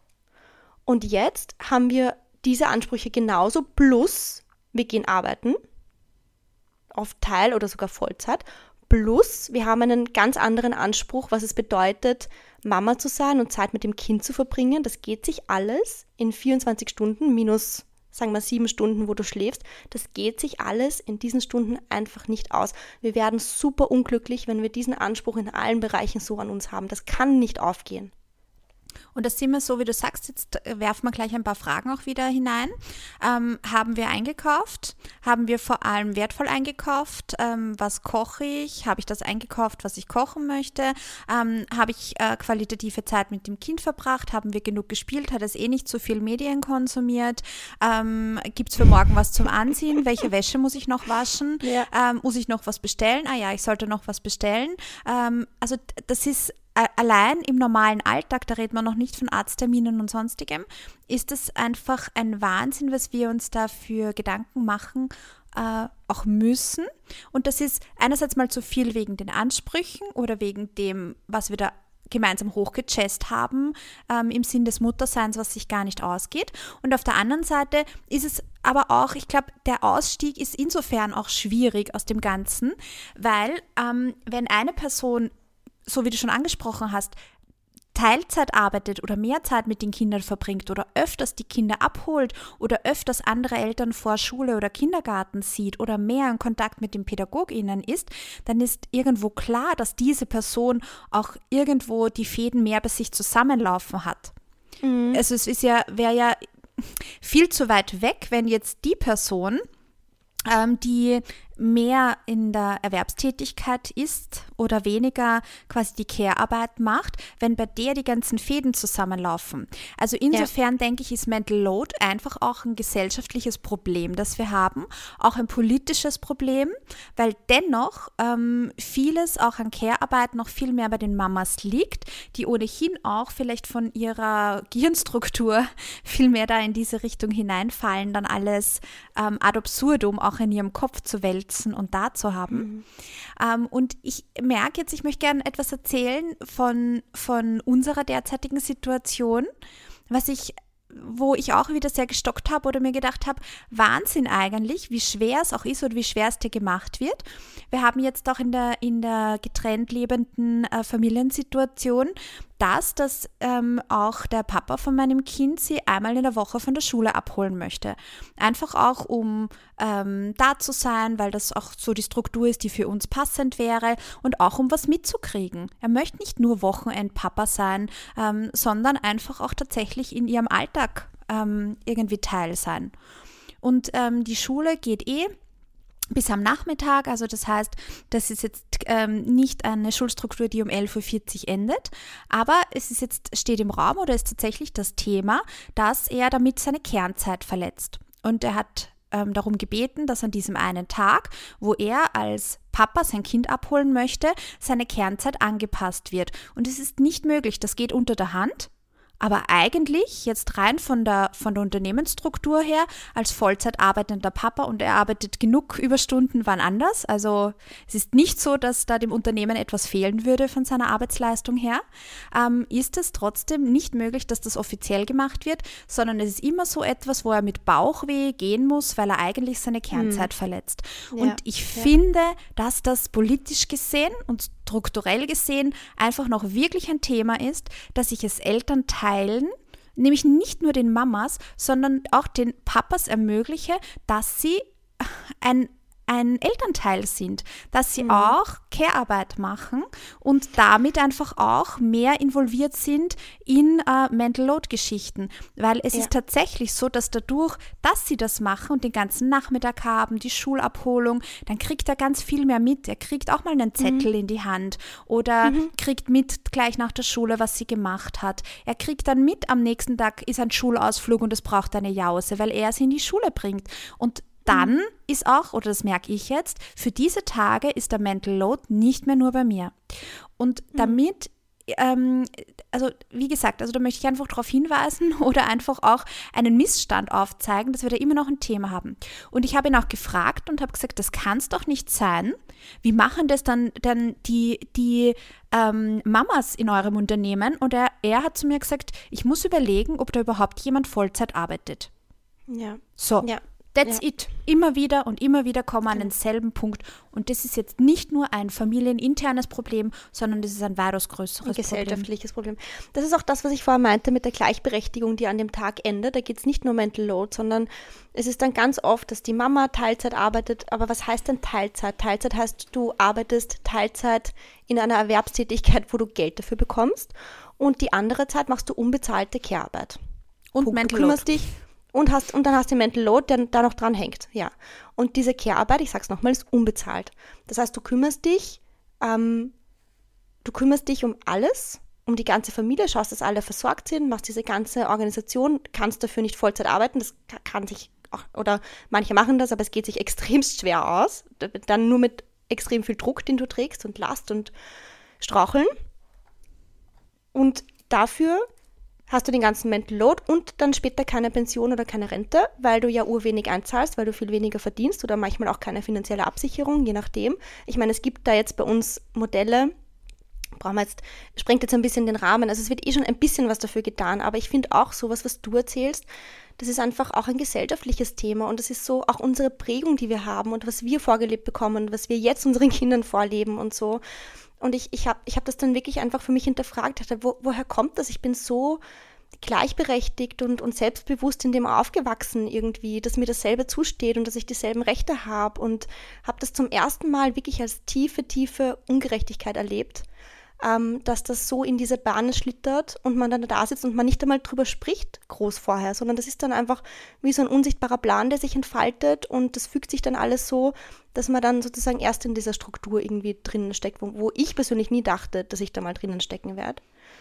Und jetzt haben wir diese Ansprüche genauso, plus wir gehen arbeiten, auf Teil- oder sogar Vollzeit, plus wir haben einen ganz anderen Anspruch, was es bedeutet, Mama zu sein und Zeit mit dem Kind zu verbringen. Das geht sich alles in 24 Stunden minus sagen wir 7 Stunden, wo du schläfst, das geht sich alles in diesen Stunden einfach nicht aus. Wir werden super unglücklich, wenn wir diesen Anspruch in allen Bereichen so an uns haben. Das kann nicht aufgehen.
Und das sind wir so, wie du sagst, jetzt werfen wir gleich ein paar Fragen auch wieder hinein. Haben wir eingekauft? Haben wir vor allem wertvoll eingekauft? Was koche ich? Habe ich das eingekauft, was ich kochen möchte? Habe ich qualitative Zeit mit dem Kind verbracht? Haben wir genug gespielt? Hat es nicht so viel Medien konsumiert? Gibt es für morgen was zum Anziehen? Welche Wäsche muss ich noch waschen? Ja. Muss ich noch was bestellen? Ah ja, ich sollte noch was bestellen. Also das ist allein im normalen Alltag, da redet man noch nicht von Arztterminen und sonstigem, ist es einfach ein Wahnsinn, was wir uns da für Gedanken machen, auch müssen. Und das ist einerseits mal zu viel wegen den Ansprüchen oder wegen dem, was wir da gemeinsam hochgechest haben, im Sinn des Mutterseins, was sich gar nicht ausgeht. Und auf der anderen Seite ist es aber auch, ich glaube, der Ausstieg ist insofern auch schwierig aus dem Ganzen, weil wenn eine Person, so wie du schon angesprochen hast, Teilzeit arbeitet oder mehr Zeit mit den Kindern verbringt oder öfters die Kinder abholt oder öfters andere Eltern vor Schule oder Kindergarten sieht oder mehr in Kontakt mit den PädagogInnen ist, dann ist irgendwo klar, dass diese Person auch irgendwo die Fäden mehr bei sich zusammenlaufen hat. Mhm. Also es ist wäre ja viel zu weit weg, wenn jetzt die Person, die mehr in der Erwerbstätigkeit ist oder weniger quasi die Care-Arbeit macht, wenn bei der die ganzen Fäden zusammenlaufen. Also insofern denke ich, ist Mental Load einfach auch ein gesellschaftliches Problem, das wir haben, auch ein politisches Problem, weil dennoch vieles auch an Care-Arbeit noch viel mehr bei den Mamas liegt, die ohnehin auch vielleicht von ihrer Gehirnstruktur viel mehr da in diese Richtung hineinfallen, dann alles ad absurdum auch in ihrem Kopf zu wälzen und da zu haben. Und ich merke jetzt, ich möchte gerne etwas erzählen von unserer derzeitigen Situation, wo ich auch wieder sehr gestockt habe oder mir gedacht habe, Wahnsinn eigentlich, wie schwer es auch ist oder wie schwer es dir gemacht wird. Wir haben jetzt auch in der getrennt lebenden Familiensituation dass auch der Papa von meinem Kind sie einmal in der Woche von der Schule abholen möchte. Einfach auch, um da zu sein, weil das auch so die Struktur ist, die für uns passend wäre und auch um was mitzukriegen. Er möchte nicht nur Wochenendpapa sein, sondern einfach auch tatsächlich in ihrem Alltag irgendwie Teil sein. Und die Schule geht bis am Nachmittag, also das heißt, das ist jetzt nicht eine Schulstruktur, die um 11.40 Uhr endet, aber steht im Raum oder ist tatsächlich das Thema, dass er damit seine Kernzeit verletzt. Und er hat darum gebeten, dass an diesem einen Tag, wo er als Papa sein Kind abholen möchte, seine Kernzeit angepasst wird. Und es ist nicht möglich, das geht unter der Hand. Aber eigentlich, jetzt rein von der Unternehmensstruktur her, als Vollzeit arbeitender Papa, und er arbeitet genug Überstunden wann anders, also es ist nicht so, dass da dem Unternehmen etwas fehlen würde von seiner Arbeitsleistung her, ist es trotzdem nicht möglich, dass das offiziell gemacht wird, sondern es ist immer so etwas, wo er mit Bauchweh gehen muss, weil er eigentlich seine Kernzeit verletzt. Ja, und ich finde, dass das politisch gesehen und strukturell gesehen einfach noch wirklich ein Thema ist, dass sich es Eltern teilen, nämlich nicht nur den Mamas, sondern auch den Papas ermögliche, dass sie ein Elternteil sind, dass sie auch Care-Arbeit machen und damit einfach auch mehr involviert sind in Mental Load-Geschichten, weil es ist tatsächlich so, dass dadurch, dass sie das machen und den ganzen Nachmittag haben, die Schulabholung, dann kriegt er ganz viel mehr mit. Er kriegt auch mal einen Zettel in die Hand oder kriegt mit gleich nach der Schule, was sie gemacht hat. Er kriegt dann mit, am nächsten Tag ist ein Schulausflug und es braucht eine Jause, weil er sie in die Schule bringt. Und dann ist auch, oder das merke ich jetzt, für diese Tage ist der Mental Load nicht mehr nur bei mir. Und damit, also wie gesagt, also da möchte ich einfach darauf hinweisen oder einfach auch einen Missstand aufzeigen, dass wir da immer noch ein Thema haben. Und ich habe ihn auch gefragt und habe gesagt, das kann es doch nicht sein. Wie machen das dann die Mamas in eurem Unternehmen? Und er hat zu mir gesagt, ich muss überlegen, ob da überhaupt jemand Vollzeit arbeitet.
Ja.
So.
Ja.
That's it. Immer wieder und immer wieder kommen wir an denselben Punkt. Und das ist jetzt nicht nur ein familieninternes Problem, sondern das ist ein weitaus größeres
ein gesellschaftliches Problem. Das ist auch das, was ich vorher meinte mit der Gleichberechtigung, die an dem Tag endet. Da geht es nicht nur Mental Load, sondern es ist dann ganz oft, dass die Mama Teilzeit arbeitet. Aber was heißt denn Teilzeit? Teilzeit heißt, du arbeitest Teilzeit in einer Erwerbstätigkeit, wo du Geld dafür bekommst. Und die andere Zeit machst du unbezahlte Care-Arbeit.
Und
Punkt.
Mental
Du kümmerst
Load.
dich und dann hast du Mental Load, der da noch dran hängt. Ja. Und diese Care-Arbeit, ich sag's nochmal, ist unbezahlt. Das heißt, du kümmerst dich um alles, um die ganze Familie, schaust, dass alle versorgt sind, machst diese ganze Organisation, kannst dafür nicht Vollzeit arbeiten, das kann sich auch, oder manche machen das, aber es geht sich extremst schwer aus, dann nur mit extrem viel Druck, den du trägst und Last und Straucheln. Und dafür hast du den ganzen Mental Load und dann später keine Pension oder keine Rente, weil du ja urwenig einzahlst, weil du viel weniger verdienst oder manchmal auch keine finanzielle Absicherung, je nachdem. Ich meine, es gibt da jetzt bei uns Modelle, sprengt jetzt ein bisschen den Rahmen, also es wird schon ein bisschen was dafür getan, aber ich finde auch sowas, was du erzählst, das ist einfach auch ein gesellschaftliches Thema und das ist so auch unsere Prägung, die wir haben und was wir vorgelebt bekommen, was wir jetzt unseren Kindern vorleben und so. Und ich hab das dann wirklich einfach für mich hinterfragt, dachte, woher kommt das? Ich bin so gleichberechtigt und selbstbewusst in dem aufgewachsen irgendwie, dass mir dasselbe zusteht und dass ich dieselben Rechte habe und habe das zum ersten Mal wirklich als tiefe, tiefe Ungerechtigkeit erlebt, dass das so in diese Bahnen schlittert und man dann da sitzt und man nicht einmal drüber spricht, groß vorher, sondern das ist dann einfach wie so ein unsichtbarer Plan, der sich entfaltet und das fügt sich dann alles so, dass man dann sozusagen erst in dieser Struktur irgendwie drinnen steckt, wo ich persönlich nie dachte, dass ich da mal drinnen stecken werde.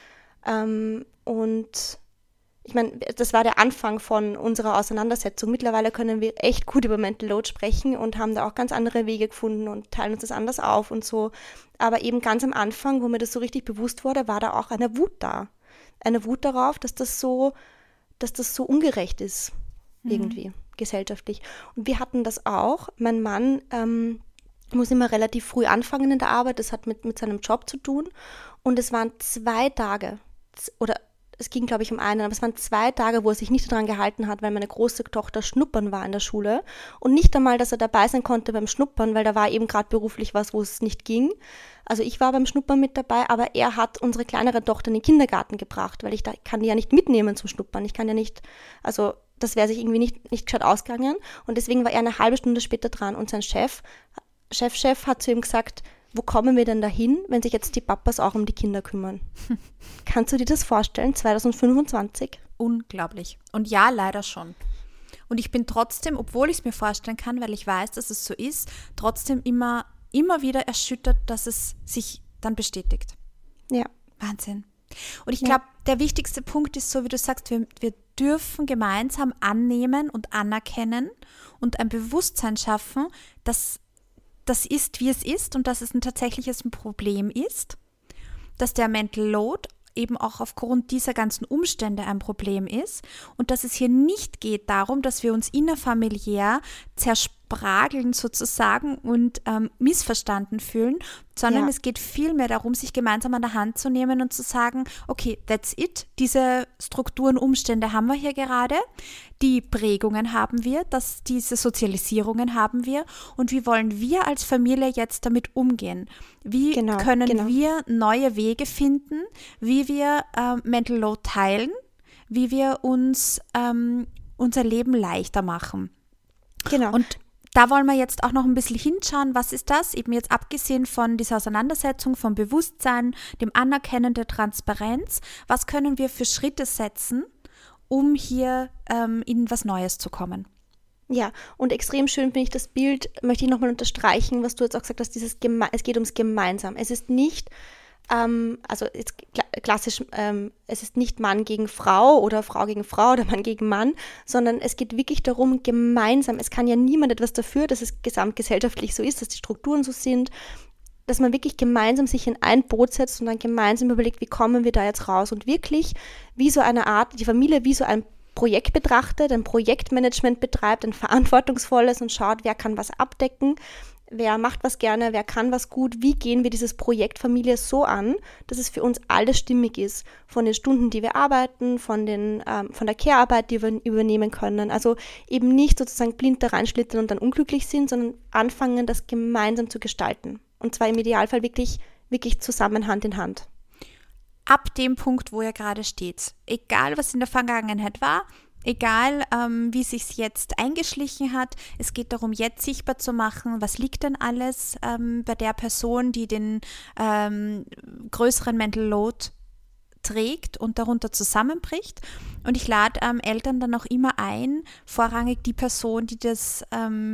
Und ich meine, das war der Anfang von unserer Auseinandersetzung. Mittlerweile können wir echt gut über Mental Load sprechen und haben da auch ganz andere Wege gefunden und teilen uns das anders auf und so. Aber eben ganz am Anfang, wo mir das so richtig bewusst wurde, war da auch eine Wut da. Eine Wut darauf, dass das so ungerecht ist, irgendwie, gesellschaftlich. Und wir hatten das auch. Mein Mann muss immer relativ früh anfangen in der Arbeit. Das hat mit seinem Job zu tun. Und es waren 2 Tage, oder es ging, glaube ich, um einen, aber es waren 2 Tage, wo er sich nicht daran gehalten hat, weil meine große Tochter schnuppern war in der Schule. Und nicht einmal, dass er dabei sein konnte beim Schnuppern, weil da war eben gerade beruflich was, wo es nicht ging. Also ich war beim Schnuppern mit dabei, aber er hat unsere kleinere Tochter in den Kindergarten gebracht, weil kann die ja nicht mitnehmen zum Schnuppern. Ich kann ja nicht, also das wäre sich irgendwie nicht gescheit ausgegangen. Und deswegen war er eine halbe Stunde später dran. Und sein Chef hat zu ihm gesagt, wo kommen wir denn dahin, wenn sich jetzt die Papas auch um die Kinder kümmern? Kannst du dir das vorstellen, 2025?
Unglaublich. Und ja, leider schon. Und ich bin trotzdem, obwohl ich es mir vorstellen kann, weil ich weiß, dass es so ist, trotzdem immer wieder erschüttert, dass es sich dann bestätigt.
Ja.
Wahnsinn. Und ich glaube, der wichtigste Punkt ist so, wie du sagst, wir dürfen gemeinsam annehmen und anerkennen und ein Bewusstsein schaffen, dass das ist, wie es ist und dass es ein tatsächliches Problem ist, dass der Mental Load eben auch aufgrund dieser ganzen Umstände ein Problem ist und dass es hier nicht geht darum, dass wir uns innerfamiliär zersprageln sozusagen und missverstanden fühlen, sondern es geht vielmehr darum, sich gemeinsam an der Hand zu nehmen und zu sagen, okay, that's it, diese Strukturen, Umstände haben wir hier gerade, die Prägungen haben wir, diese Sozialisierungen haben wir und wie wollen wir als Familie jetzt damit umgehen? Wie können wir neue Wege finden, wie wir Mental Load teilen, wie wir uns unser Leben leichter machen?
Genau.
Und da wollen wir jetzt auch noch ein bisschen hinschauen, was ist das? Eben jetzt abgesehen von dieser Auseinandersetzung, vom Bewusstsein, dem Anerkennen der Transparenz, was können wir für Schritte setzen, um hier in was Neues zu kommen?
Ja, und extrem schön finde ich das Bild, möchte ich nochmal unterstreichen, was du jetzt auch gesagt hast, es geht ums Gemeinsam. Es ist nicht, also jetzt klassisch, es ist nicht Mann gegen Frau oder Frau gegen Frau oder Mann gegen Mann, sondern es geht wirklich darum, gemeinsam. Es kann ja niemand etwas dafür, dass es gesamtgesellschaftlich so ist, dass die Strukturen so sind, dass man wirklich gemeinsam sich in ein Boot setzt und dann gemeinsam überlegt, wie kommen wir da jetzt raus und wirklich wie so eine Art, die Familie wie so ein Projekt betrachtet, ein Projektmanagement betreibt, ein verantwortungsvolles und schaut, wer kann was abdecken, wer macht was gerne, wer kann was gut, wie gehen wir dieses Projekt Familie so an, dass es für uns alles stimmig ist, von den Stunden, die wir arbeiten, von der Care-Arbeit, die wir übernehmen können. Also eben nicht sozusagen blind da reinschlittern und dann unglücklich sind, sondern anfangen, das gemeinsam zu gestalten. Und zwar im Idealfall wirklich, wirklich zusammen Hand in Hand.
Ab dem Punkt, wo ihr gerade steht, egal was in der Vergangenheit war, egal wie es sich jetzt eingeschlichen hat, es geht darum, jetzt sichtbar zu machen, was liegt denn alles bei der Person, die den größeren Mental Load trägt und darunter zusammenbricht. Und ich lade Eltern dann auch immer ein, vorrangig die Person, die das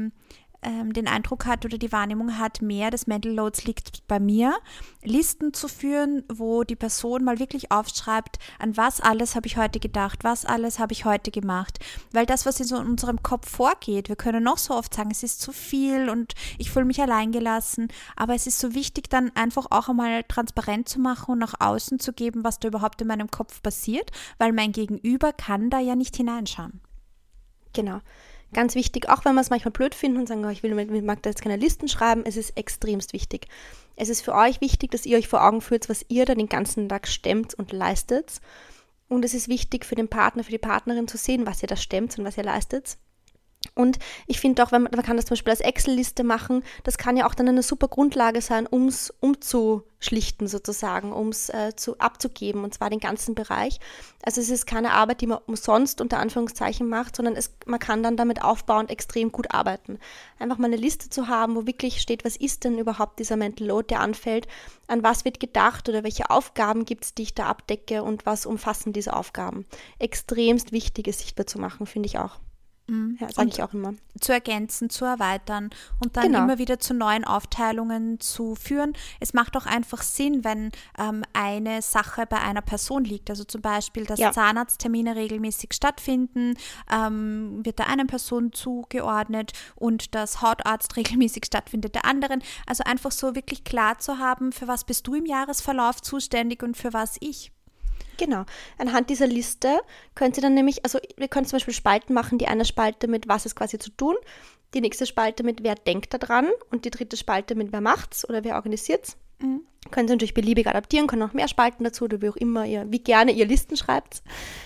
den Eindruck hat oder die Wahrnehmung hat, mehr des Mental Loads liegt bei mir, Listen zu führen, wo die Person mal wirklich aufschreibt, an was alles habe ich heute gedacht, was alles habe ich heute gemacht, weil das, was in so in unserem Kopf vorgeht, wir können noch so oft sagen, es ist zu viel und ich fühle mich alleingelassen, aber es ist so wichtig, dann einfach auch einmal transparent zu machen und nach außen zu geben, was da überhaupt in meinem Kopf passiert, weil mein Gegenüber kann da ja nicht hineinschauen.
Genau. Ganz wichtig, auch wenn wir es manchmal blöd finden und sagen, oh, ich mag da jetzt keine Listen schreiben, es ist extremst wichtig. Es ist für euch wichtig, dass ihr euch vor Augen führt, was ihr da den ganzen Tag stemmt und leistet. Und es ist wichtig für den Partner, für die Partnerin zu sehen, was ihr da stemmt und was ihr leistet. Und ich finde auch, man kann das zum Beispiel als Excel-Liste machen, das kann ja auch dann eine super Grundlage sein, um es umzuschlichten sozusagen, um es abzugeben, und zwar den ganzen Bereich. Also es ist keine Arbeit, die man umsonst unter Anführungszeichen macht, sondern man kann dann damit aufbauend extrem gut arbeiten. Einfach mal eine Liste zu haben, wo wirklich steht, was ist denn überhaupt dieser Mental Load, der anfällt, an was wird gedacht oder welche Aufgaben gibt es, die ich da abdecke und was umfassen diese Aufgaben. Extremst wichtig ist, sichtbar zu machen, finde ich auch. Ja, sage ich auch immer.
Zu ergänzen, zu erweitern und dann immer wieder zu neuen Aufteilungen zu führen. Es macht auch einfach Sinn, wenn eine Sache bei einer Person liegt. Also zum Beispiel, dass Zahnarzttermine regelmäßig stattfinden, wird der einen Person zugeordnet und dass Hautarzt regelmäßig stattfindet der anderen. Also einfach so wirklich klar zu haben, für was bist du im Jahresverlauf zuständig und für was ich.
Genau. Anhand dieser Liste könnt ihr dann nämlich, also wir können zum Beispiel Spalten machen, die eine Spalte mit was ist quasi zu tun, die nächste Spalte mit wer denkt da dran und die dritte Spalte mit wer macht's oder wer organisiert's. Können Sie natürlich beliebig adaptieren, können auch mehr Spalten dazu oder wie auch immer wie gerne ihr Listen schreibt,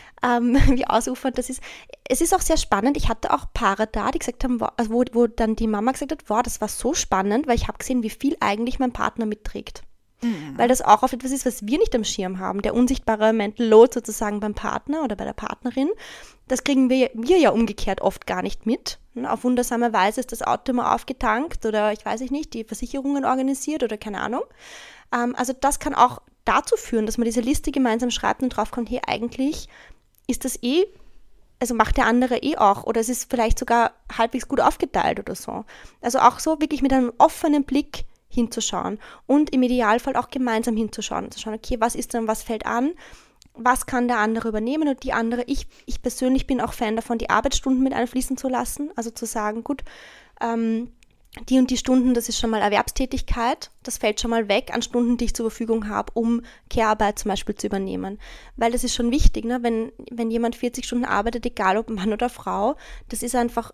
wie ausufernd das ist. Es ist auch sehr spannend, ich hatte auch Paare da, die gesagt haben, wo dann die Mama gesagt hat, wow, das war so spannend, weil ich habe gesehen, wie viel eigentlich mein Partner mitträgt. Weil das auch oft etwas ist, was wir nicht am Schirm haben. Der unsichtbare Mental Load sozusagen beim Partner oder bei der Partnerin, das kriegen wir ja umgekehrt oft gar nicht mit. Auf wundersame Weise ist das Auto immer aufgetankt oder ich weiß nicht, die Versicherungen organisiert oder keine Ahnung. Also das kann auch dazu führen, dass man diese Liste gemeinsam schreibt und draufkommt, hey, eigentlich ist das also macht der andere auch oder es ist vielleicht sogar halbwegs gut aufgeteilt oder so. Also auch so wirklich mit einem offenen Blick hinzuschauen und im Idealfall auch gemeinsam hinzuschauen, zu schauen, okay, was ist denn, was fällt an, was kann der andere übernehmen und die andere, ich persönlich bin auch Fan davon, die Arbeitsstunden mit einfließen zu lassen, also zu sagen, gut, die und die Stunden, das ist schon mal Erwerbstätigkeit, das fällt schon mal weg an Stunden, die ich zur Verfügung habe, um Care-Arbeit zum Beispiel zu übernehmen, weil das ist schon wichtig, ne? Wenn jemand 40 Stunden arbeitet, egal ob Mann oder Frau, das ist einfach,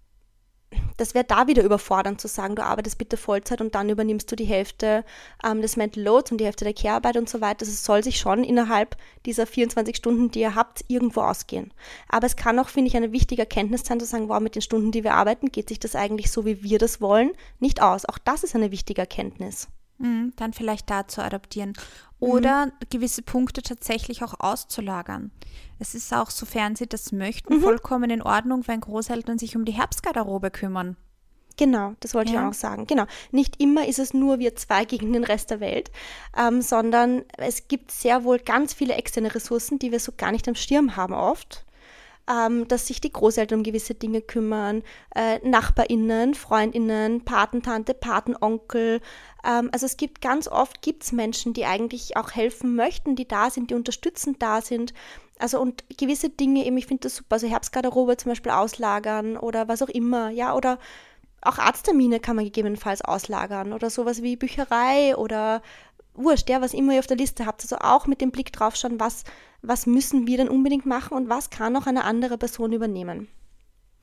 das wäre da wieder überfordernd zu sagen, du arbeitest bitte Vollzeit und dann übernimmst du die Hälfte des Mental Loads und die Hälfte der Care-Arbeit und so weiter. Es soll sich schon innerhalb dieser 24 Stunden, die ihr habt, irgendwo ausgehen. Aber es kann auch, finde ich, eine wichtige Erkenntnis sein, zu sagen, wow, mit den Stunden, die wir arbeiten, geht sich das eigentlich so, wie wir das wollen, nicht aus. Auch das ist eine wichtige Erkenntnis.
Dann vielleicht dazu adaptieren. Oder gewisse Punkte tatsächlich auch auszulagern. Es ist auch, sofern sie das möchten, vollkommen in Ordnung, wenn Großeltern sich um die Herbstgarderobe kümmern.
Genau, das wollte ich auch sagen. Genau, nicht immer ist es nur wir zwei gegen den Rest der Welt, sondern es gibt sehr wohl ganz viele externe Ressourcen, die wir so gar nicht am Schirm haben oft. Dass sich die Großeltern um gewisse Dinge kümmern, NachbarInnen, FreundInnen, Patentante, Patenonkel. Also es gibt ganz oft Menschen, die eigentlich auch helfen möchten, die da sind, die unterstützend da sind. Also und gewisse Dinge eben, ich finde das super, also Herbstgarderobe zum Beispiel auslagern oder was auch immer, ja, oder auch Arzttermine kann man gegebenenfalls auslagern oder sowas wie Bücherei oder wurscht, ja, was immer ihr auf der Liste habt. Also auch mit dem Blick drauf schauen, was müssen wir denn unbedingt machen und was kann auch eine andere Person übernehmen.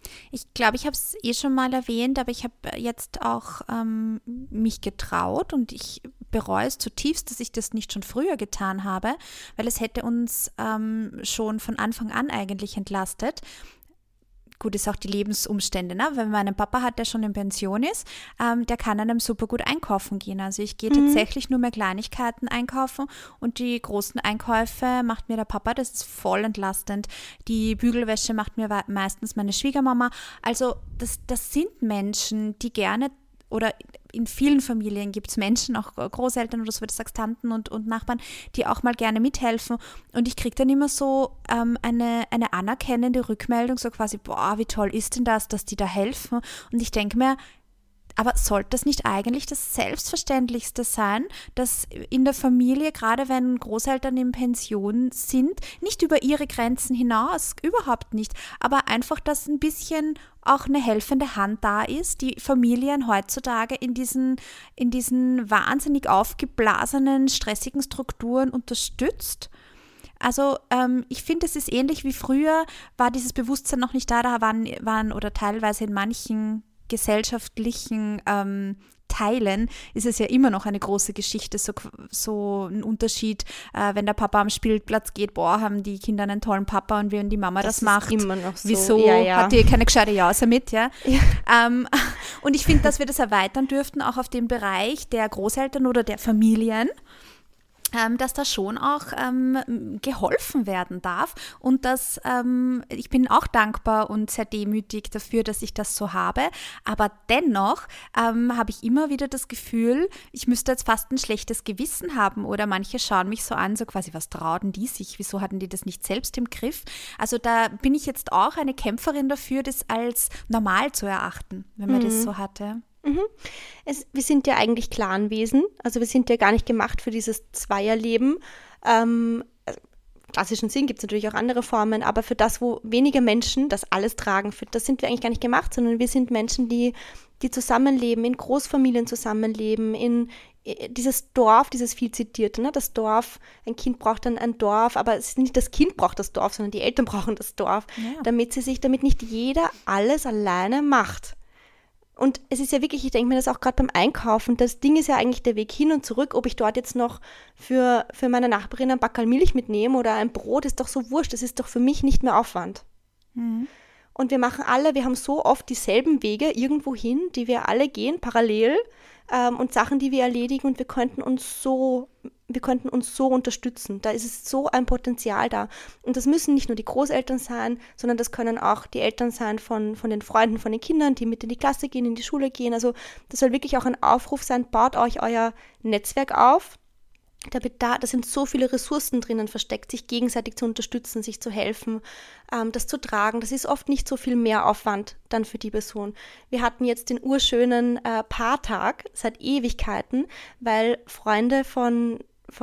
Ich glaube, ich habe es schon mal erwähnt, aber ich habe jetzt auch mich getraut und ich bereue es zutiefst, dass ich das nicht schon früher getan habe, weil es hätte uns schon von Anfang an eigentlich entlastet. Gut, ist auch die Lebensumstände, ne? Wenn man einen Papa hat, der schon in Pension ist, der kann einem super gut einkaufen gehen. Also ich gehe tatsächlich nur mehr Kleinigkeiten einkaufen und die großen Einkäufe macht mir der Papa, das ist voll entlastend. Die Bügelwäsche macht mir meistens meine Schwiegermama. Also das sind Menschen, die gerne, oder in vielen Familien gibt es Menschen, auch Großeltern oder so, wie du sagst, Tanten und Nachbarn, die auch mal gerne mithelfen. Und ich kriege dann immer so eine anerkennende Rückmeldung, so quasi, boah, wie toll ist denn das, dass die da helfen? Und ich denke mir, aber sollte das nicht eigentlich das Selbstverständlichste sein, dass in der Familie, gerade wenn Großeltern in Pension sind, nicht über ihre Grenzen hinaus, überhaupt nicht, aber einfach, dass ein bisschen auch eine helfende Hand da ist, die Familien heutzutage in diesen wahnsinnig aufgeblasenen, stressigen Strukturen unterstützt. Also ich finde, es ist ähnlich wie früher, war dieses Bewusstsein noch nicht da, da waren oder teilweise in manchen gesellschaftlichen Teilen ist es ja immer noch eine große Geschichte, so ein Unterschied, wenn der Papa am Spielplatz geht, boah, haben die Kinder einen tollen Papa, und wenn die Mama das macht,
immer noch so.
Wieso
Ja.
hat die keine gescheite Jause mit, ja? Und ich finde, dass wir das erweitern dürften, auch auf den Bereich der Großeltern oder der Familien, dass da schon auch geholfen werden darf, und dass ich bin auch dankbar und sehr demütig dafür, dass ich das so habe, aber dennoch habe ich immer wieder das Gefühl, ich müsste jetzt fast ein schlechtes Gewissen haben, oder manche schauen mich so an, so quasi, was trauten die sich, wieso hatten die das nicht selbst im Griff? Also da bin ich jetzt auch eine Kämpferin dafür, das als normal zu erachten, wenn man das so hatte.
Wir sind ja eigentlich Clanwesen, also wir sind ja gar nicht gemacht für dieses Zweierleben. Klassischen Sinn gibt es natürlich auch andere Formen, aber für das, wo weniger Menschen das alles tragen, für das sind wir eigentlich gar nicht gemacht, sondern wir sind Menschen, die zusammenleben, in Großfamilien zusammenleben, in dieses Dorf, dieses viel zitierte, ne? Das Dorf, ein Kind braucht dann ein Dorf, aber es ist nicht das Kind braucht das Dorf, sondern die Eltern brauchen das Dorf, damit nicht jeder alles alleine macht. Und es ist ja wirklich, ich denke mir das auch gerade beim Einkaufen, das Ding ist ja eigentlich der Weg hin und zurück, ob ich dort jetzt noch für meine Nachbarin ein Backerl Milch mitnehme oder ein Brot, ist doch so wurscht, das ist doch für mich nicht mehr Aufwand. Und wir haben so oft dieselben Wege irgendwo hin, die wir alle gehen, parallel, und Sachen, die wir erledigen, und wir könnten uns so unterstützen. Da ist es so ein Potenzial da. Und das müssen nicht nur die Großeltern sein, sondern das können auch die Eltern sein von den Freunden, von den Kindern, die mit in die Klasse gehen, in die Schule gehen. Also das soll wirklich auch ein Aufruf sein, baut euch euer Netzwerk auf. Da sind so viele Ressourcen drinnen versteckt, sich gegenseitig zu unterstützen, sich zu helfen, das zu tragen. Das ist oft nicht so viel Mehraufwand dann für die Person. Wir hatten jetzt den urschönen Paartag seit Ewigkeiten, weil Freunde von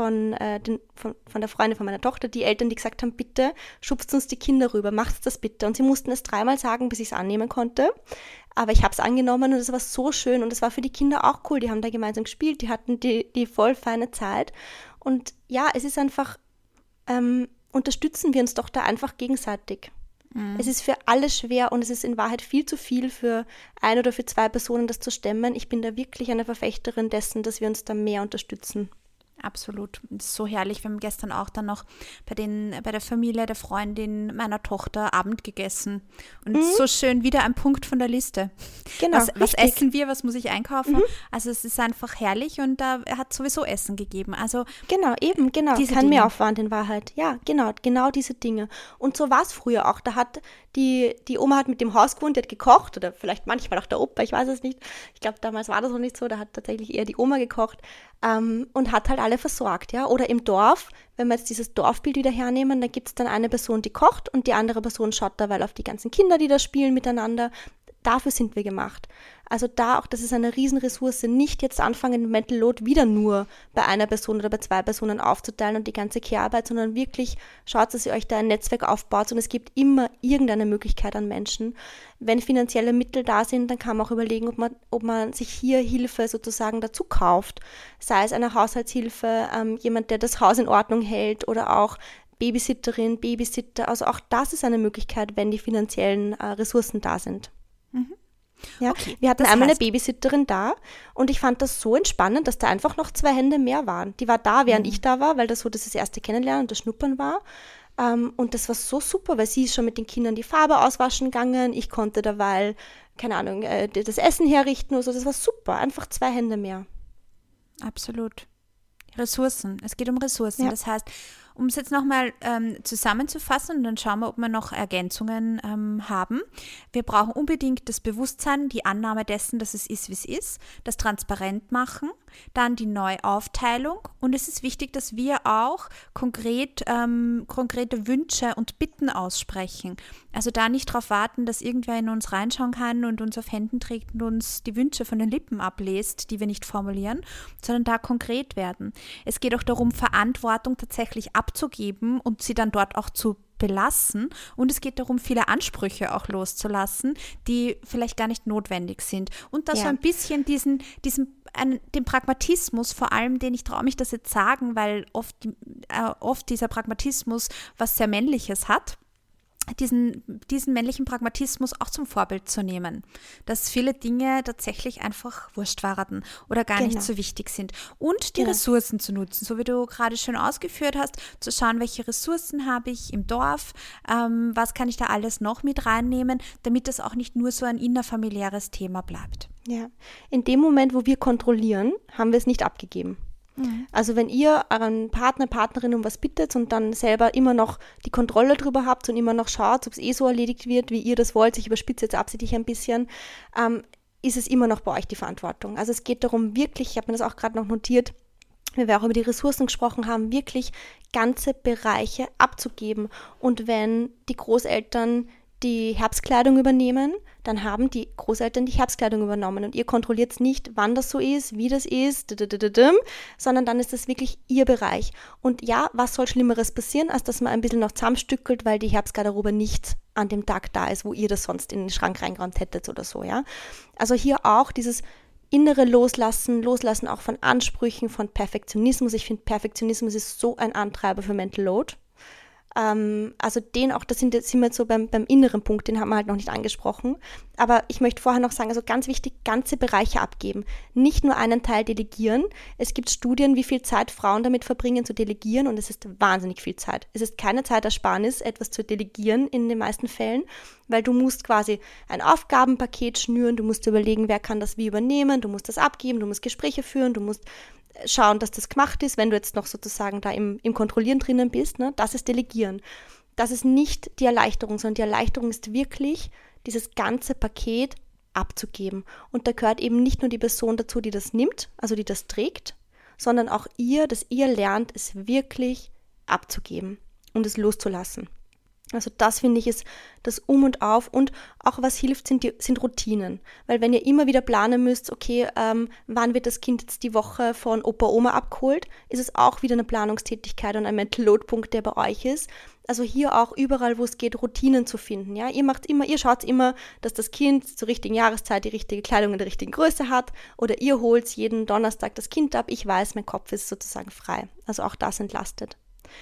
der Freundin von meiner Tochter, die Eltern, die gesagt haben, bitte schubst uns die Kinder rüber, macht das bitte. Und sie mussten es 3-mal sagen, bis ich es annehmen konnte. Aber ich habe es angenommen und es war so schön und es war für die Kinder auch cool. Die haben da gemeinsam gespielt, die hatten die voll feine Zeit. Und ja, es ist einfach, unterstützen wir uns doch da einfach gegenseitig. Es ist für alle schwer und es ist in Wahrheit viel zu viel für 1 oder für 2 Personen, das zu stemmen. Ich bin da wirklich eine Verfechterin dessen, dass wir uns da mehr unterstützen.
Absolut. Das ist so herrlich. Wir haben gestern auch dann noch bei der Familie der Freundin meiner Tochter Abend gegessen. Und so schön, wieder ein Punkt von der Liste.
Genau,
was essen wir, was muss ich einkaufen? Also es ist einfach herrlich, und da hat sowieso Essen gegeben. Also
genau. Kein Mehraufwand in Wahrheit. Ja, genau diese Dinge. Und so war es früher auch. Da hat die Oma hat mit dem Haus gewohnt, die hat gekocht, oder vielleicht manchmal auch der Opa, ich weiß es nicht. Ich glaube, damals war das noch nicht so, da hat tatsächlich eher die Oma gekocht und hat halt alle versorgt, ja. Oder im Dorf, wenn wir jetzt dieses Dorfbild wieder hernehmen, da gibt es dann eine Person, die kocht und die andere Person schaut derweil auf die ganzen Kinder, die da spielen miteinander. Dafür sind wir gemacht. Also da auch, das ist eine Riesenressource, nicht jetzt anfangen, Mental Load wieder nur bei einer Person oder bei 2 Personen aufzuteilen und die ganze Care-Arbeit, sondern wirklich schaut, dass ihr euch da ein Netzwerk aufbaut, und es gibt immer irgendeine Möglichkeit an Menschen. Wenn finanzielle Mittel da sind, dann kann man auch überlegen, ob man sich hier Hilfe sozusagen dazu kauft. Sei es eine Haushaltshilfe, jemand, der das Haus in Ordnung hält, oder auch Babysitterin, Babysitter, also auch das ist eine Möglichkeit, wenn die finanziellen Ressourcen da sind. Ja,
Okay,
wir hatten
das
einmal eine
heißt-
Babysitterin da und ich fand das so entspannend, dass da einfach noch 2 Hände mehr waren. Die war da, während ich da war, weil das so das erste Kennenlernen und das Schnuppern war. Und das war so super, weil sie ist schon mit den Kindern die Farbe auswaschen gegangen. Ich konnte derweil, keine Ahnung, das Essen herrichten oder so. Das war super, einfach 2 Hände mehr.
Absolut. Ressourcen. Es geht um Ressourcen.
Ja.
Das heißt, um es jetzt nochmal zusammenzufassen und dann schauen wir, ob wir noch Ergänzungen haben. Wir brauchen unbedingt das Bewusstsein, die Annahme dessen, dass es ist, wie es ist, das transparent machen, dann die Neuaufteilung und es ist wichtig, dass wir auch konkrete Wünsche und Bitten aussprechen. Also da nicht darauf warten, dass irgendwer in uns reinschauen kann und uns auf Händen trägt und uns die Wünsche von den Lippen abliest, die wir nicht formulieren, sondern da konkret werden. Es geht auch darum, Verantwortung tatsächlich abzugeben und sie dann dort auch zu belassen. Und es geht darum, viele Ansprüche auch loszulassen, die vielleicht gar nicht notwendig sind. Und da so ein bisschen den Pragmatismus, vor allem, ich traue mich das jetzt sagen, weil oft dieser Pragmatismus was sehr Männliches hat, diesen männlichen Pragmatismus auch zum Vorbild zu nehmen, dass viele Dinge tatsächlich einfach wurscht waren oder gar nicht so wichtig sind und die Ressourcen zu nutzen, so wie du gerade schön ausgeführt hast, zu schauen, welche Ressourcen habe ich im Dorf, was kann ich da alles noch mit reinnehmen, damit das auch nicht nur so ein innerfamiliäres Thema bleibt.
Ja, in dem Moment, wo wir kontrollieren, haben wir es nicht abgegeben. Also wenn ihr euren Partner, Partnerin um was bittet und dann selber immer noch die Kontrolle drüber habt und immer noch schaut, ob es so erledigt wird, wie ihr das wollt, ich überspitze jetzt absichtlich ein bisschen, ist es immer noch bei euch die Verantwortung. Also es geht darum wirklich, ich habe mir das auch gerade noch notiert, wenn wir auch über die Ressourcen gesprochen haben, wirklich ganze Bereiche abzugeben. Und wenn die Großeltern die Herbstkleidung übernehmen, dann haben die Großeltern die Herbstkleidung übernommen und ihr kontrolliert nicht, wann das so ist, wie das ist, sondern dann ist das wirklich ihr Bereich. Und ja, was soll Schlimmeres passieren, als dass man ein bisschen noch zusammenstückelt, weil die Herbstgarderobe nicht an dem Tag da ist, wo ihr das sonst in den Schrank reingeräumt hättet oder so, ja. Also hier auch dieses innere Loslassen auch von Ansprüchen, von Perfektionismus. Ich finde, Perfektionismus ist so ein Antreiber für Mental Load. Also das sind wir jetzt so beim inneren Punkt, den haben wir halt noch nicht angesprochen. Aber ich möchte vorher noch sagen, also ganz wichtig, ganze Bereiche abgeben. Nicht nur einen Teil delegieren. Es gibt Studien, wie viel Zeit Frauen damit verbringen zu delegieren und es ist wahnsinnig viel Zeit. Es ist keine Zeitersparnis, etwas zu delegieren in den meisten Fällen, weil du musst quasi ein Aufgabenpaket schnüren, du musst überlegen, wer kann das wie übernehmen, du musst das abgeben, du musst Gespräche führen, du musst schauen, dass das gemacht ist, wenn du jetzt noch sozusagen da im Kontrollieren drinnen bist, ne? Das ist Delegieren. Das ist nicht die Erleichterung, sondern die Erleichterung ist wirklich, dieses ganze Paket abzugeben. Und da gehört eben nicht nur die Person dazu, die das nimmt, also die das trägt, sondern auch dass ihr lernt, es wirklich abzugeben und es loszulassen. Also das, finde ich, ist das Um und Auf und auch was hilft, sind Routinen. Weil wenn ihr immer wieder planen müsst, okay, wann wird das Kind jetzt die Woche von Opa, Oma abgeholt, ist es auch wieder eine Planungstätigkeit und ein Mental Load Punkt, der bei euch ist. Also hier auch überall, wo es geht, Routinen zu finden. Ja? Ihr schaut immer, dass das Kind zur richtigen Jahreszeit die richtige Kleidung in der richtigen Größe hat oder ihr holt jeden Donnerstag das Kind ab. Ich weiß, mein Kopf ist sozusagen frei. Also auch das entlastet.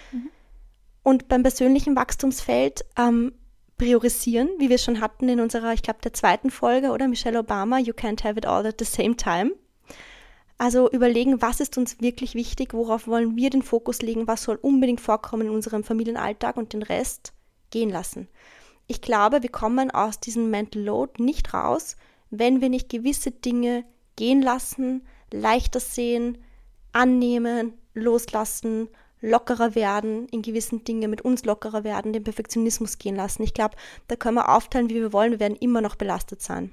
Und beim persönlichen Wachstumsfeld priorisieren, wie wir es schon hatten in unserer, ich glaube, der 2. Folge, oder? Michelle Obama, You can't have it all at the same time. Also überlegen, was ist uns wirklich wichtig, worauf wollen wir den Fokus legen, was soll unbedingt vorkommen in unserem Familienalltag und den Rest gehen lassen. Ich glaube, wir kommen aus diesem Mental Load nicht raus, wenn wir nicht gewisse Dinge gehen lassen, leichter sehen, annehmen, loslassen, lockerer werden, in gewissen Dingen mit uns lockerer werden, den Perfektionismus gehen lassen. Ich glaube, da können wir aufteilen, wie wir wollen. Wir werden immer noch belastet sein.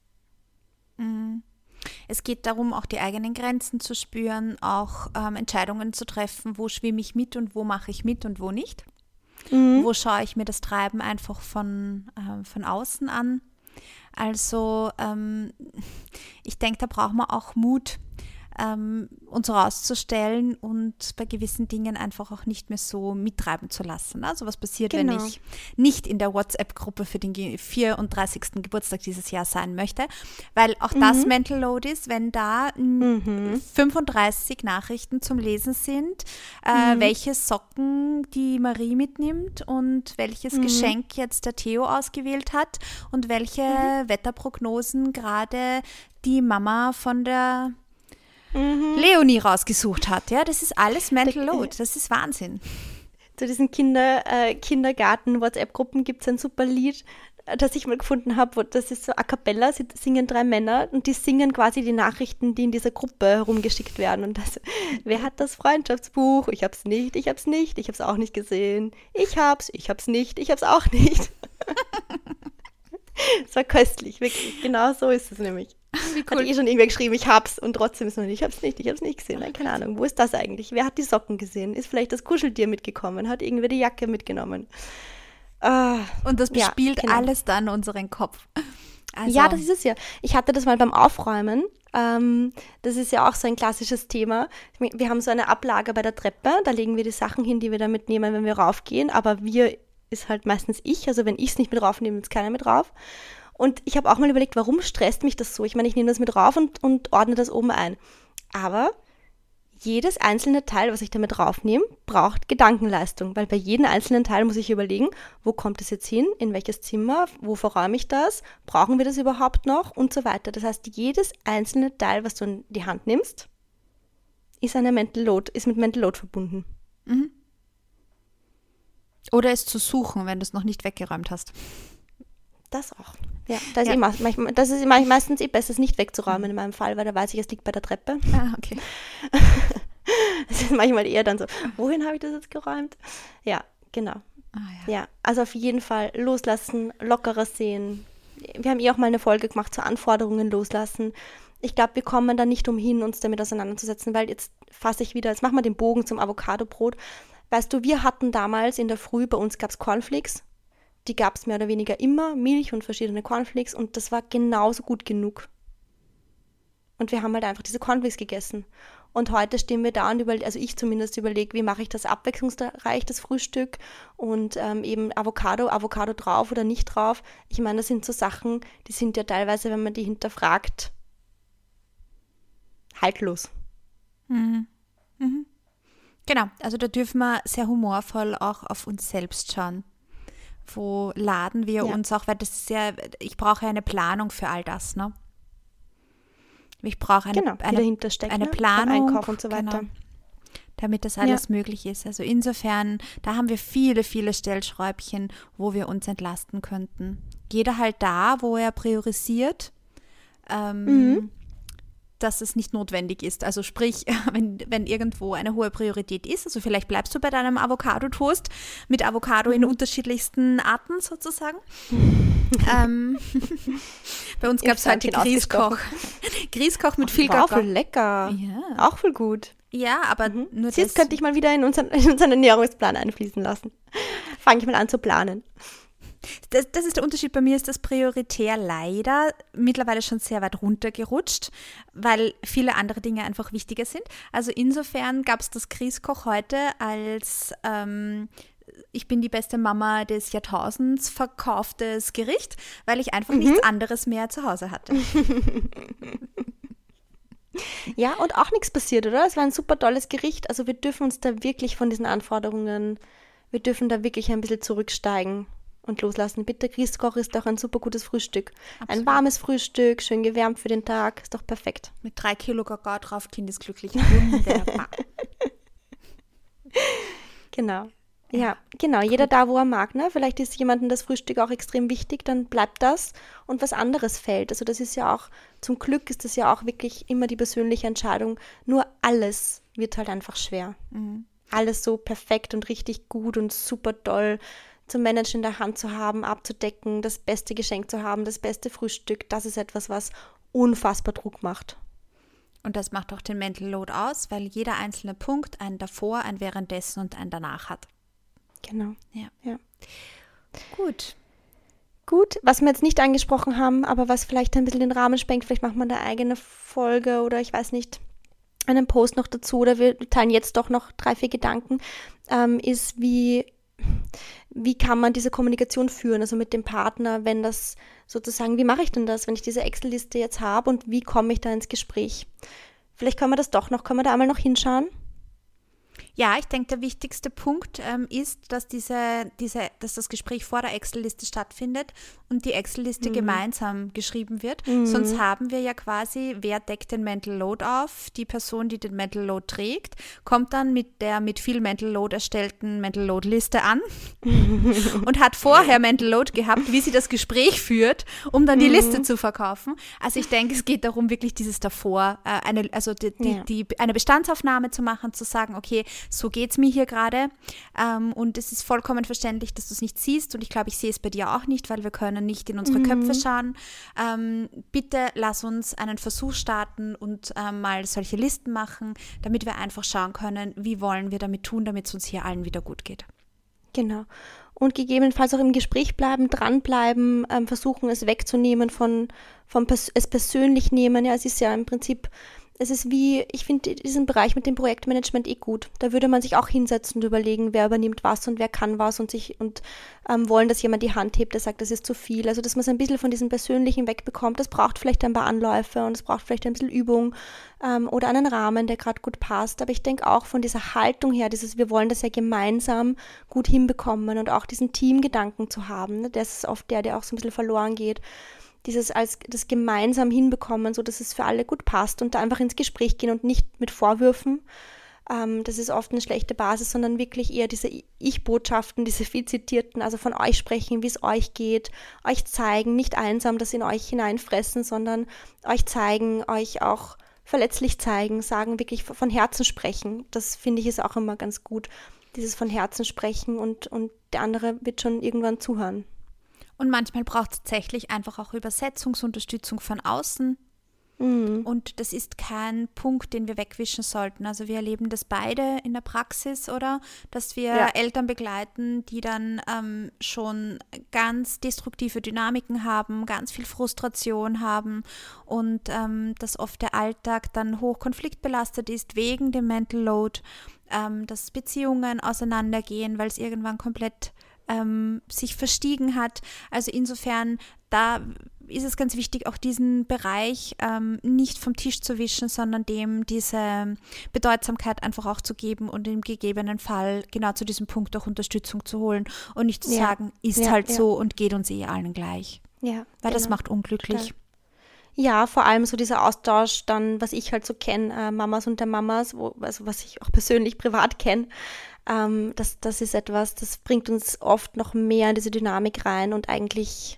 Es geht darum, auch die eigenen Grenzen zu spüren, auch Entscheidungen zu treffen, wo schwimme ich mit und wo mache ich mit und wo nicht. Wo schaue ich mir das Treiben einfach von außen an. Also ich denke, da braucht man auch Mut, uns rauszustellen und bei gewissen Dingen einfach auch nicht mehr so mittreiben zu lassen. Also was passiert, wenn ich nicht in der WhatsApp-Gruppe für den 34. Geburtstag dieses Jahr sein möchte, weil auch das Mental Load ist, wenn da 35 Nachrichten zum Lesen sind, welche Socken die Marie mitnimmt und welches Geschenk jetzt der Theo ausgewählt hat und welche Wetterprognosen gerade die Mama von der Leonie rausgesucht hat. Ja, das ist alles Mental Load. Das ist Wahnsinn.
Zu diesen Kindergarten-WhatsApp-Gruppen gibt es ein super Lied, das ich mal gefunden habe. Das ist so a cappella, sie singen 3 Männer und die singen quasi die Nachrichten, die in dieser Gruppe herumgeschickt werden. Und das, wer hat das Freundschaftsbuch? Ich hab's nicht, ich hab's nicht, ich hab's auch nicht gesehen. Ich hab's nicht, ich hab's auch nicht. Es war köstlich, wirklich. Genau so ist es nämlich. Wie cool. Hat schon irgendwer geschrieben, ich hab's und trotzdem ist noch nicht, ich hab's nicht gesehen. Nein, keine Ahnung, wo ist das eigentlich? Wer hat die Socken gesehen? Ist vielleicht das Kuscheltier mitgekommen? Hat irgendwer die Jacke mitgenommen?
Und das bespielt alles dann unseren Kopf. Also.
Ja, das ist es ja. Ich hatte das mal beim Aufräumen. Das ist ja auch so ein klassisches Thema. Wir haben so eine Ablage bei der Treppe, da legen wir die Sachen hin, die wir da mitnehmen, wenn wir raufgehen, aber wir ist halt meistens ich, also wenn ich es nicht mit raufnehme, nimmt es keiner mit rauf. Und ich habe auch mal überlegt, warum stresst mich das so? Ich meine, ich nehme das mit rauf und ordne das oben ein. Aber jedes einzelne Teil, was ich damit raufnehme, braucht Gedankenleistung, weil bei jedem einzelnen Teil muss ich überlegen, wo kommt es jetzt hin, in welches Zimmer, wo verräume ich das, brauchen wir das überhaupt noch und so weiter. Das heißt, jedes einzelne Teil, was du in die Hand nimmst, ist mit Mental Load verbunden.
Mhm. Oder es zu suchen, wenn du es noch nicht weggeräumt hast.
Das auch. Ja, das ist meistens besser, es nicht wegzuräumen in meinem Fall, weil da weiß ich, es liegt bei der Treppe.
Ah, okay.
Es ist manchmal eher dann so, wohin habe ich das jetzt geräumt? Ja, genau. Ja, also auf jeden Fall loslassen, lockerer sehen. Wir haben auch mal eine Folge gemacht zu Anforderungen loslassen. Ich glaube, wir kommen da nicht umhin, uns damit auseinanderzusetzen, weil jetzt machen wir den Bogen zum Avocado-Brot. Weißt du, wir hatten damals in der Früh, bei uns gab es Cornflakes. Die gab es mehr oder weniger immer, Milch und verschiedene Cornflakes und das war genauso gut genug. Und wir haben halt einfach diese Cornflakes gegessen. Und heute stehen wir da und also ich zumindest überlege, wie mache ich das abwechslungsreich, das Frühstück und eben Avocado drauf oder nicht drauf. Ich meine, das sind so Sachen, die sind ja teilweise, wenn man die hinterfragt, haltlos.
Mhm. Mhm. Genau, also da dürfen wir sehr humorvoll auch auf uns selbst schauen. Wo laden wir uns auch, weil das ist ja, ich brauche eine Planung für all das, ne? Ich brauche eine Planung,
Einkauf und so weiter.
Genau, damit das alles möglich ist. Also insofern, da haben wir viele, viele Stellschräubchen, wo wir uns entlasten könnten. Jeder halt da, wo er priorisiert, dass es nicht notwendig ist. Also sprich, wenn irgendwo eine hohe Priorität ist, also vielleicht bleibst du bei deinem Avocado-Toast mit Avocado in unterschiedlichsten Arten sozusagen. Bei uns gab es heute Grießkoch. Grießkoch mit viel Kakao.
Auch voll lecker.
Ja.
Auch voll gut.
Ja, aber nur
das könnte ich mal wieder in unseren Ernährungsplan einfließen lassen. Fange ich mal an zu planen.
Das ist der Unterschied. Bei mir ist das prioritär leider mittlerweile schon sehr weit runtergerutscht, weil viele andere Dinge einfach wichtiger sind. Also insofern gab es das Grießkoch heute als ich bin die beste Mama des Jahrtausends verkauftes Gericht, weil ich einfach nichts anderes mehr zu Hause hatte.
Ja, und auch nichts passiert, oder? Es war ein super tolles Gericht. Also wir dürfen uns da wirklich von diesen Anforderungen, wir dürfen da wirklich ein bisschen zurücksteigen und loslassen. Bitte, Grießkoch ist doch ein super gutes Frühstück. Absolut. Ein warmes Frühstück, schön gewärmt für den Tag, ist doch perfekt.
Mit 3 Kilo Kakao drauf, Kind ist glücklich. Wunderbar.
Genau. Ja, genau. Jeder da, wo er mag. Ne? Vielleicht ist jemandem das Frühstück auch extrem wichtig, dann bleibt das und was anderes fällt. Also das ist ja auch, zum Glück ist das ja auch wirklich immer die persönliche Entscheidung. Nur alles wird halt einfach schwer. Mhm. Alles so perfekt und richtig gut und super toll zum Managen in der Hand zu haben, abzudecken, das beste Geschenk zu haben, das beste Frühstück, das ist etwas, was unfassbar Druck macht.
Und das macht auch den Mental Load aus, weil jeder einzelne Punkt einen davor, ein währenddessen und einen danach hat.
Genau.
Ja. Gut,
was wir jetzt nicht angesprochen haben, aber was vielleicht ein bisschen den Rahmen sprengt, vielleicht macht man eine eigene Folge oder ich weiß nicht, einen Post noch dazu, oder wir teilen jetzt doch noch 3, 4 Gedanken, ist, wie kann man diese Kommunikation führen, also mit dem Partner, wenn das sozusagen, wie mache ich denn das, wenn ich diese Excel-Liste jetzt habe und wie komme ich da ins Gespräch? Vielleicht können wir da einmal noch hinschauen.
Ja, ich denke, der wichtigste Punkt ist, dass dass das Gespräch vor der Excel-Liste stattfindet und die Excel-Liste gemeinsam geschrieben wird. Sonst haben wir ja quasi, wer deckt den Mental Load auf? Die Person, die den Mental Load trägt, kommt dann mit der mit viel Mental Load erstellten Mental Load-Liste an und hat vorher Mental Load gehabt, wie sie das Gespräch führt, um dann die Liste zu verkaufen. Also ich denke, es geht darum, wirklich dieses davor, eine Bestandsaufnahme zu machen, zu sagen, okay, so geht es mir hier gerade und es ist vollkommen verständlich, dass du es nicht siehst und ich glaube, ich sehe es bei dir auch nicht, weil wir können nicht in unsere Köpfe schauen. Bitte lass uns einen Versuch starten und mal solche Listen machen, damit wir einfach schauen können, wie wollen wir damit tun, damit es uns hier allen wieder gut geht.
Genau. Und gegebenenfalls auch im Gespräch bleiben, dranbleiben, versuchen es wegzunehmen es persönlich nehmen. Ja, es ist ja im Prinzip, es ist wie, ich finde diesen Bereich mit dem Projektmanagement gut. Da würde man sich auch hinsetzen und überlegen, wer übernimmt was und wer kann was und wollen, dass jemand die Hand hebt, der sagt, das ist zu viel. Also, dass man es ein bisschen von diesem Persönlichen wegbekommt. Das braucht vielleicht ein paar Anläufe und es braucht vielleicht ein bisschen Übung oder einen Rahmen, der gerade gut passt. Aber ich denke auch von dieser Haltung her, wir wollen das ja gemeinsam gut hinbekommen und auch diesen Teamgedanken zu haben. Ne? Das ist oft der auch so ein bisschen verloren geht. Das gemeinsam hinbekommen, so dass es für alle gut passt und da einfach ins Gespräch gehen und nicht mit Vorwürfen. Das ist oft eine schlechte Basis, sondern wirklich eher diese Ich-Botschaften, diese viel zitierten, also von euch sprechen, wie es euch geht, euch zeigen, nicht einsam das in euch hineinfressen, sondern euch zeigen, euch auch verletzlich zeigen, sagen, wirklich von Herzen sprechen. Das finde ich ist auch immer ganz gut, dieses von Herzen sprechen und der andere wird schon irgendwann zuhören.
Und manchmal braucht es tatsächlich einfach auch Übersetzungsunterstützung von außen. Und das ist kein Punkt, den wir wegwischen sollten. Also wir erleben das beide in der Praxis, oder? Dass wir Eltern begleiten, die dann schon ganz destruktive Dynamiken haben, ganz viel Frustration haben und dass oft der Alltag dann hoch konfliktbelastet ist wegen dem Mental Load, dass Beziehungen auseinandergehen, weil es irgendwann komplett sich verstiegen hat. Also insofern, da ist es ganz wichtig, auch diesen Bereich nicht vom Tisch zu wischen, sondern dem diese Bedeutsamkeit einfach auch zu geben und im gegebenen Fall genau zu diesem Punkt auch Unterstützung zu holen und nicht zu sagen, ist halt so und geht uns allen gleich. Ja, weil das macht unglücklich.
Total. Ja, vor allem so dieser Austausch dann, was ich halt so kenne, Mamas unter Mamas, also was ich auch persönlich privat kenne, das ist etwas, das bringt uns oft noch mehr in diese Dynamik rein und eigentlich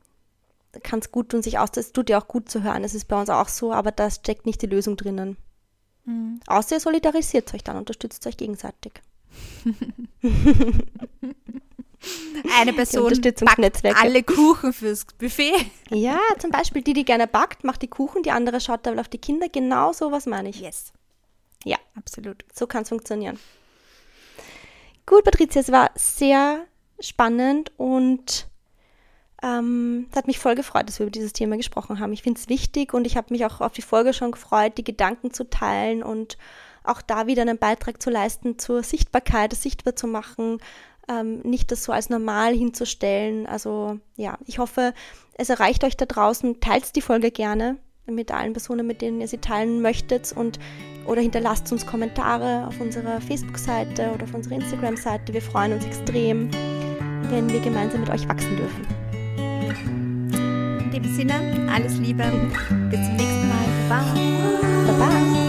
kann es gut tun, es tut ja auch gut zu hören, das ist bei uns auch so, aber da steckt nicht die Lösung drinnen. Außer ihr solidarisiert euch dann, unterstützt euch gegenseitig.
Eine Person backt alle Kuchen fürs Buffet.
Ja, zum Beispiel die gerne backt, macht die Kuchen, die andere schaut da auf die Kinder. Genau so was meine ich.
Yes.
Ja,
absolut.
So kann es funktionieren. Gut, Patricia, es war sehr spannend und es hat mich voll gefreut, dass wir über dieses Thema gesprochen haben. Ich finde es wichtig und ich habe mich auch auf die Folge schon gefreut, die Gedanken zu teilen und auch da wieder einen Beitrag zu leisten zur Sichtbarkeit, das sichtbar zu machen, nicht das so als normal hinzustellen. Also ja, ich hoffe, es erreicht euch da draußen. Teilt die Folge gerne mit allen Personen, mit denen ihr sie teilen möchtet oder hinterlasst uns Kommentare auf unserer Facebook-Seite oder auf unserer Instagram-Seite. Wir freuen uns extrem, wenn wir gemeinsam mit euch wachsen dürfen.
In dem Sinne, alles Liebe. Bis zum nächsten Mal.
Baba. Baba.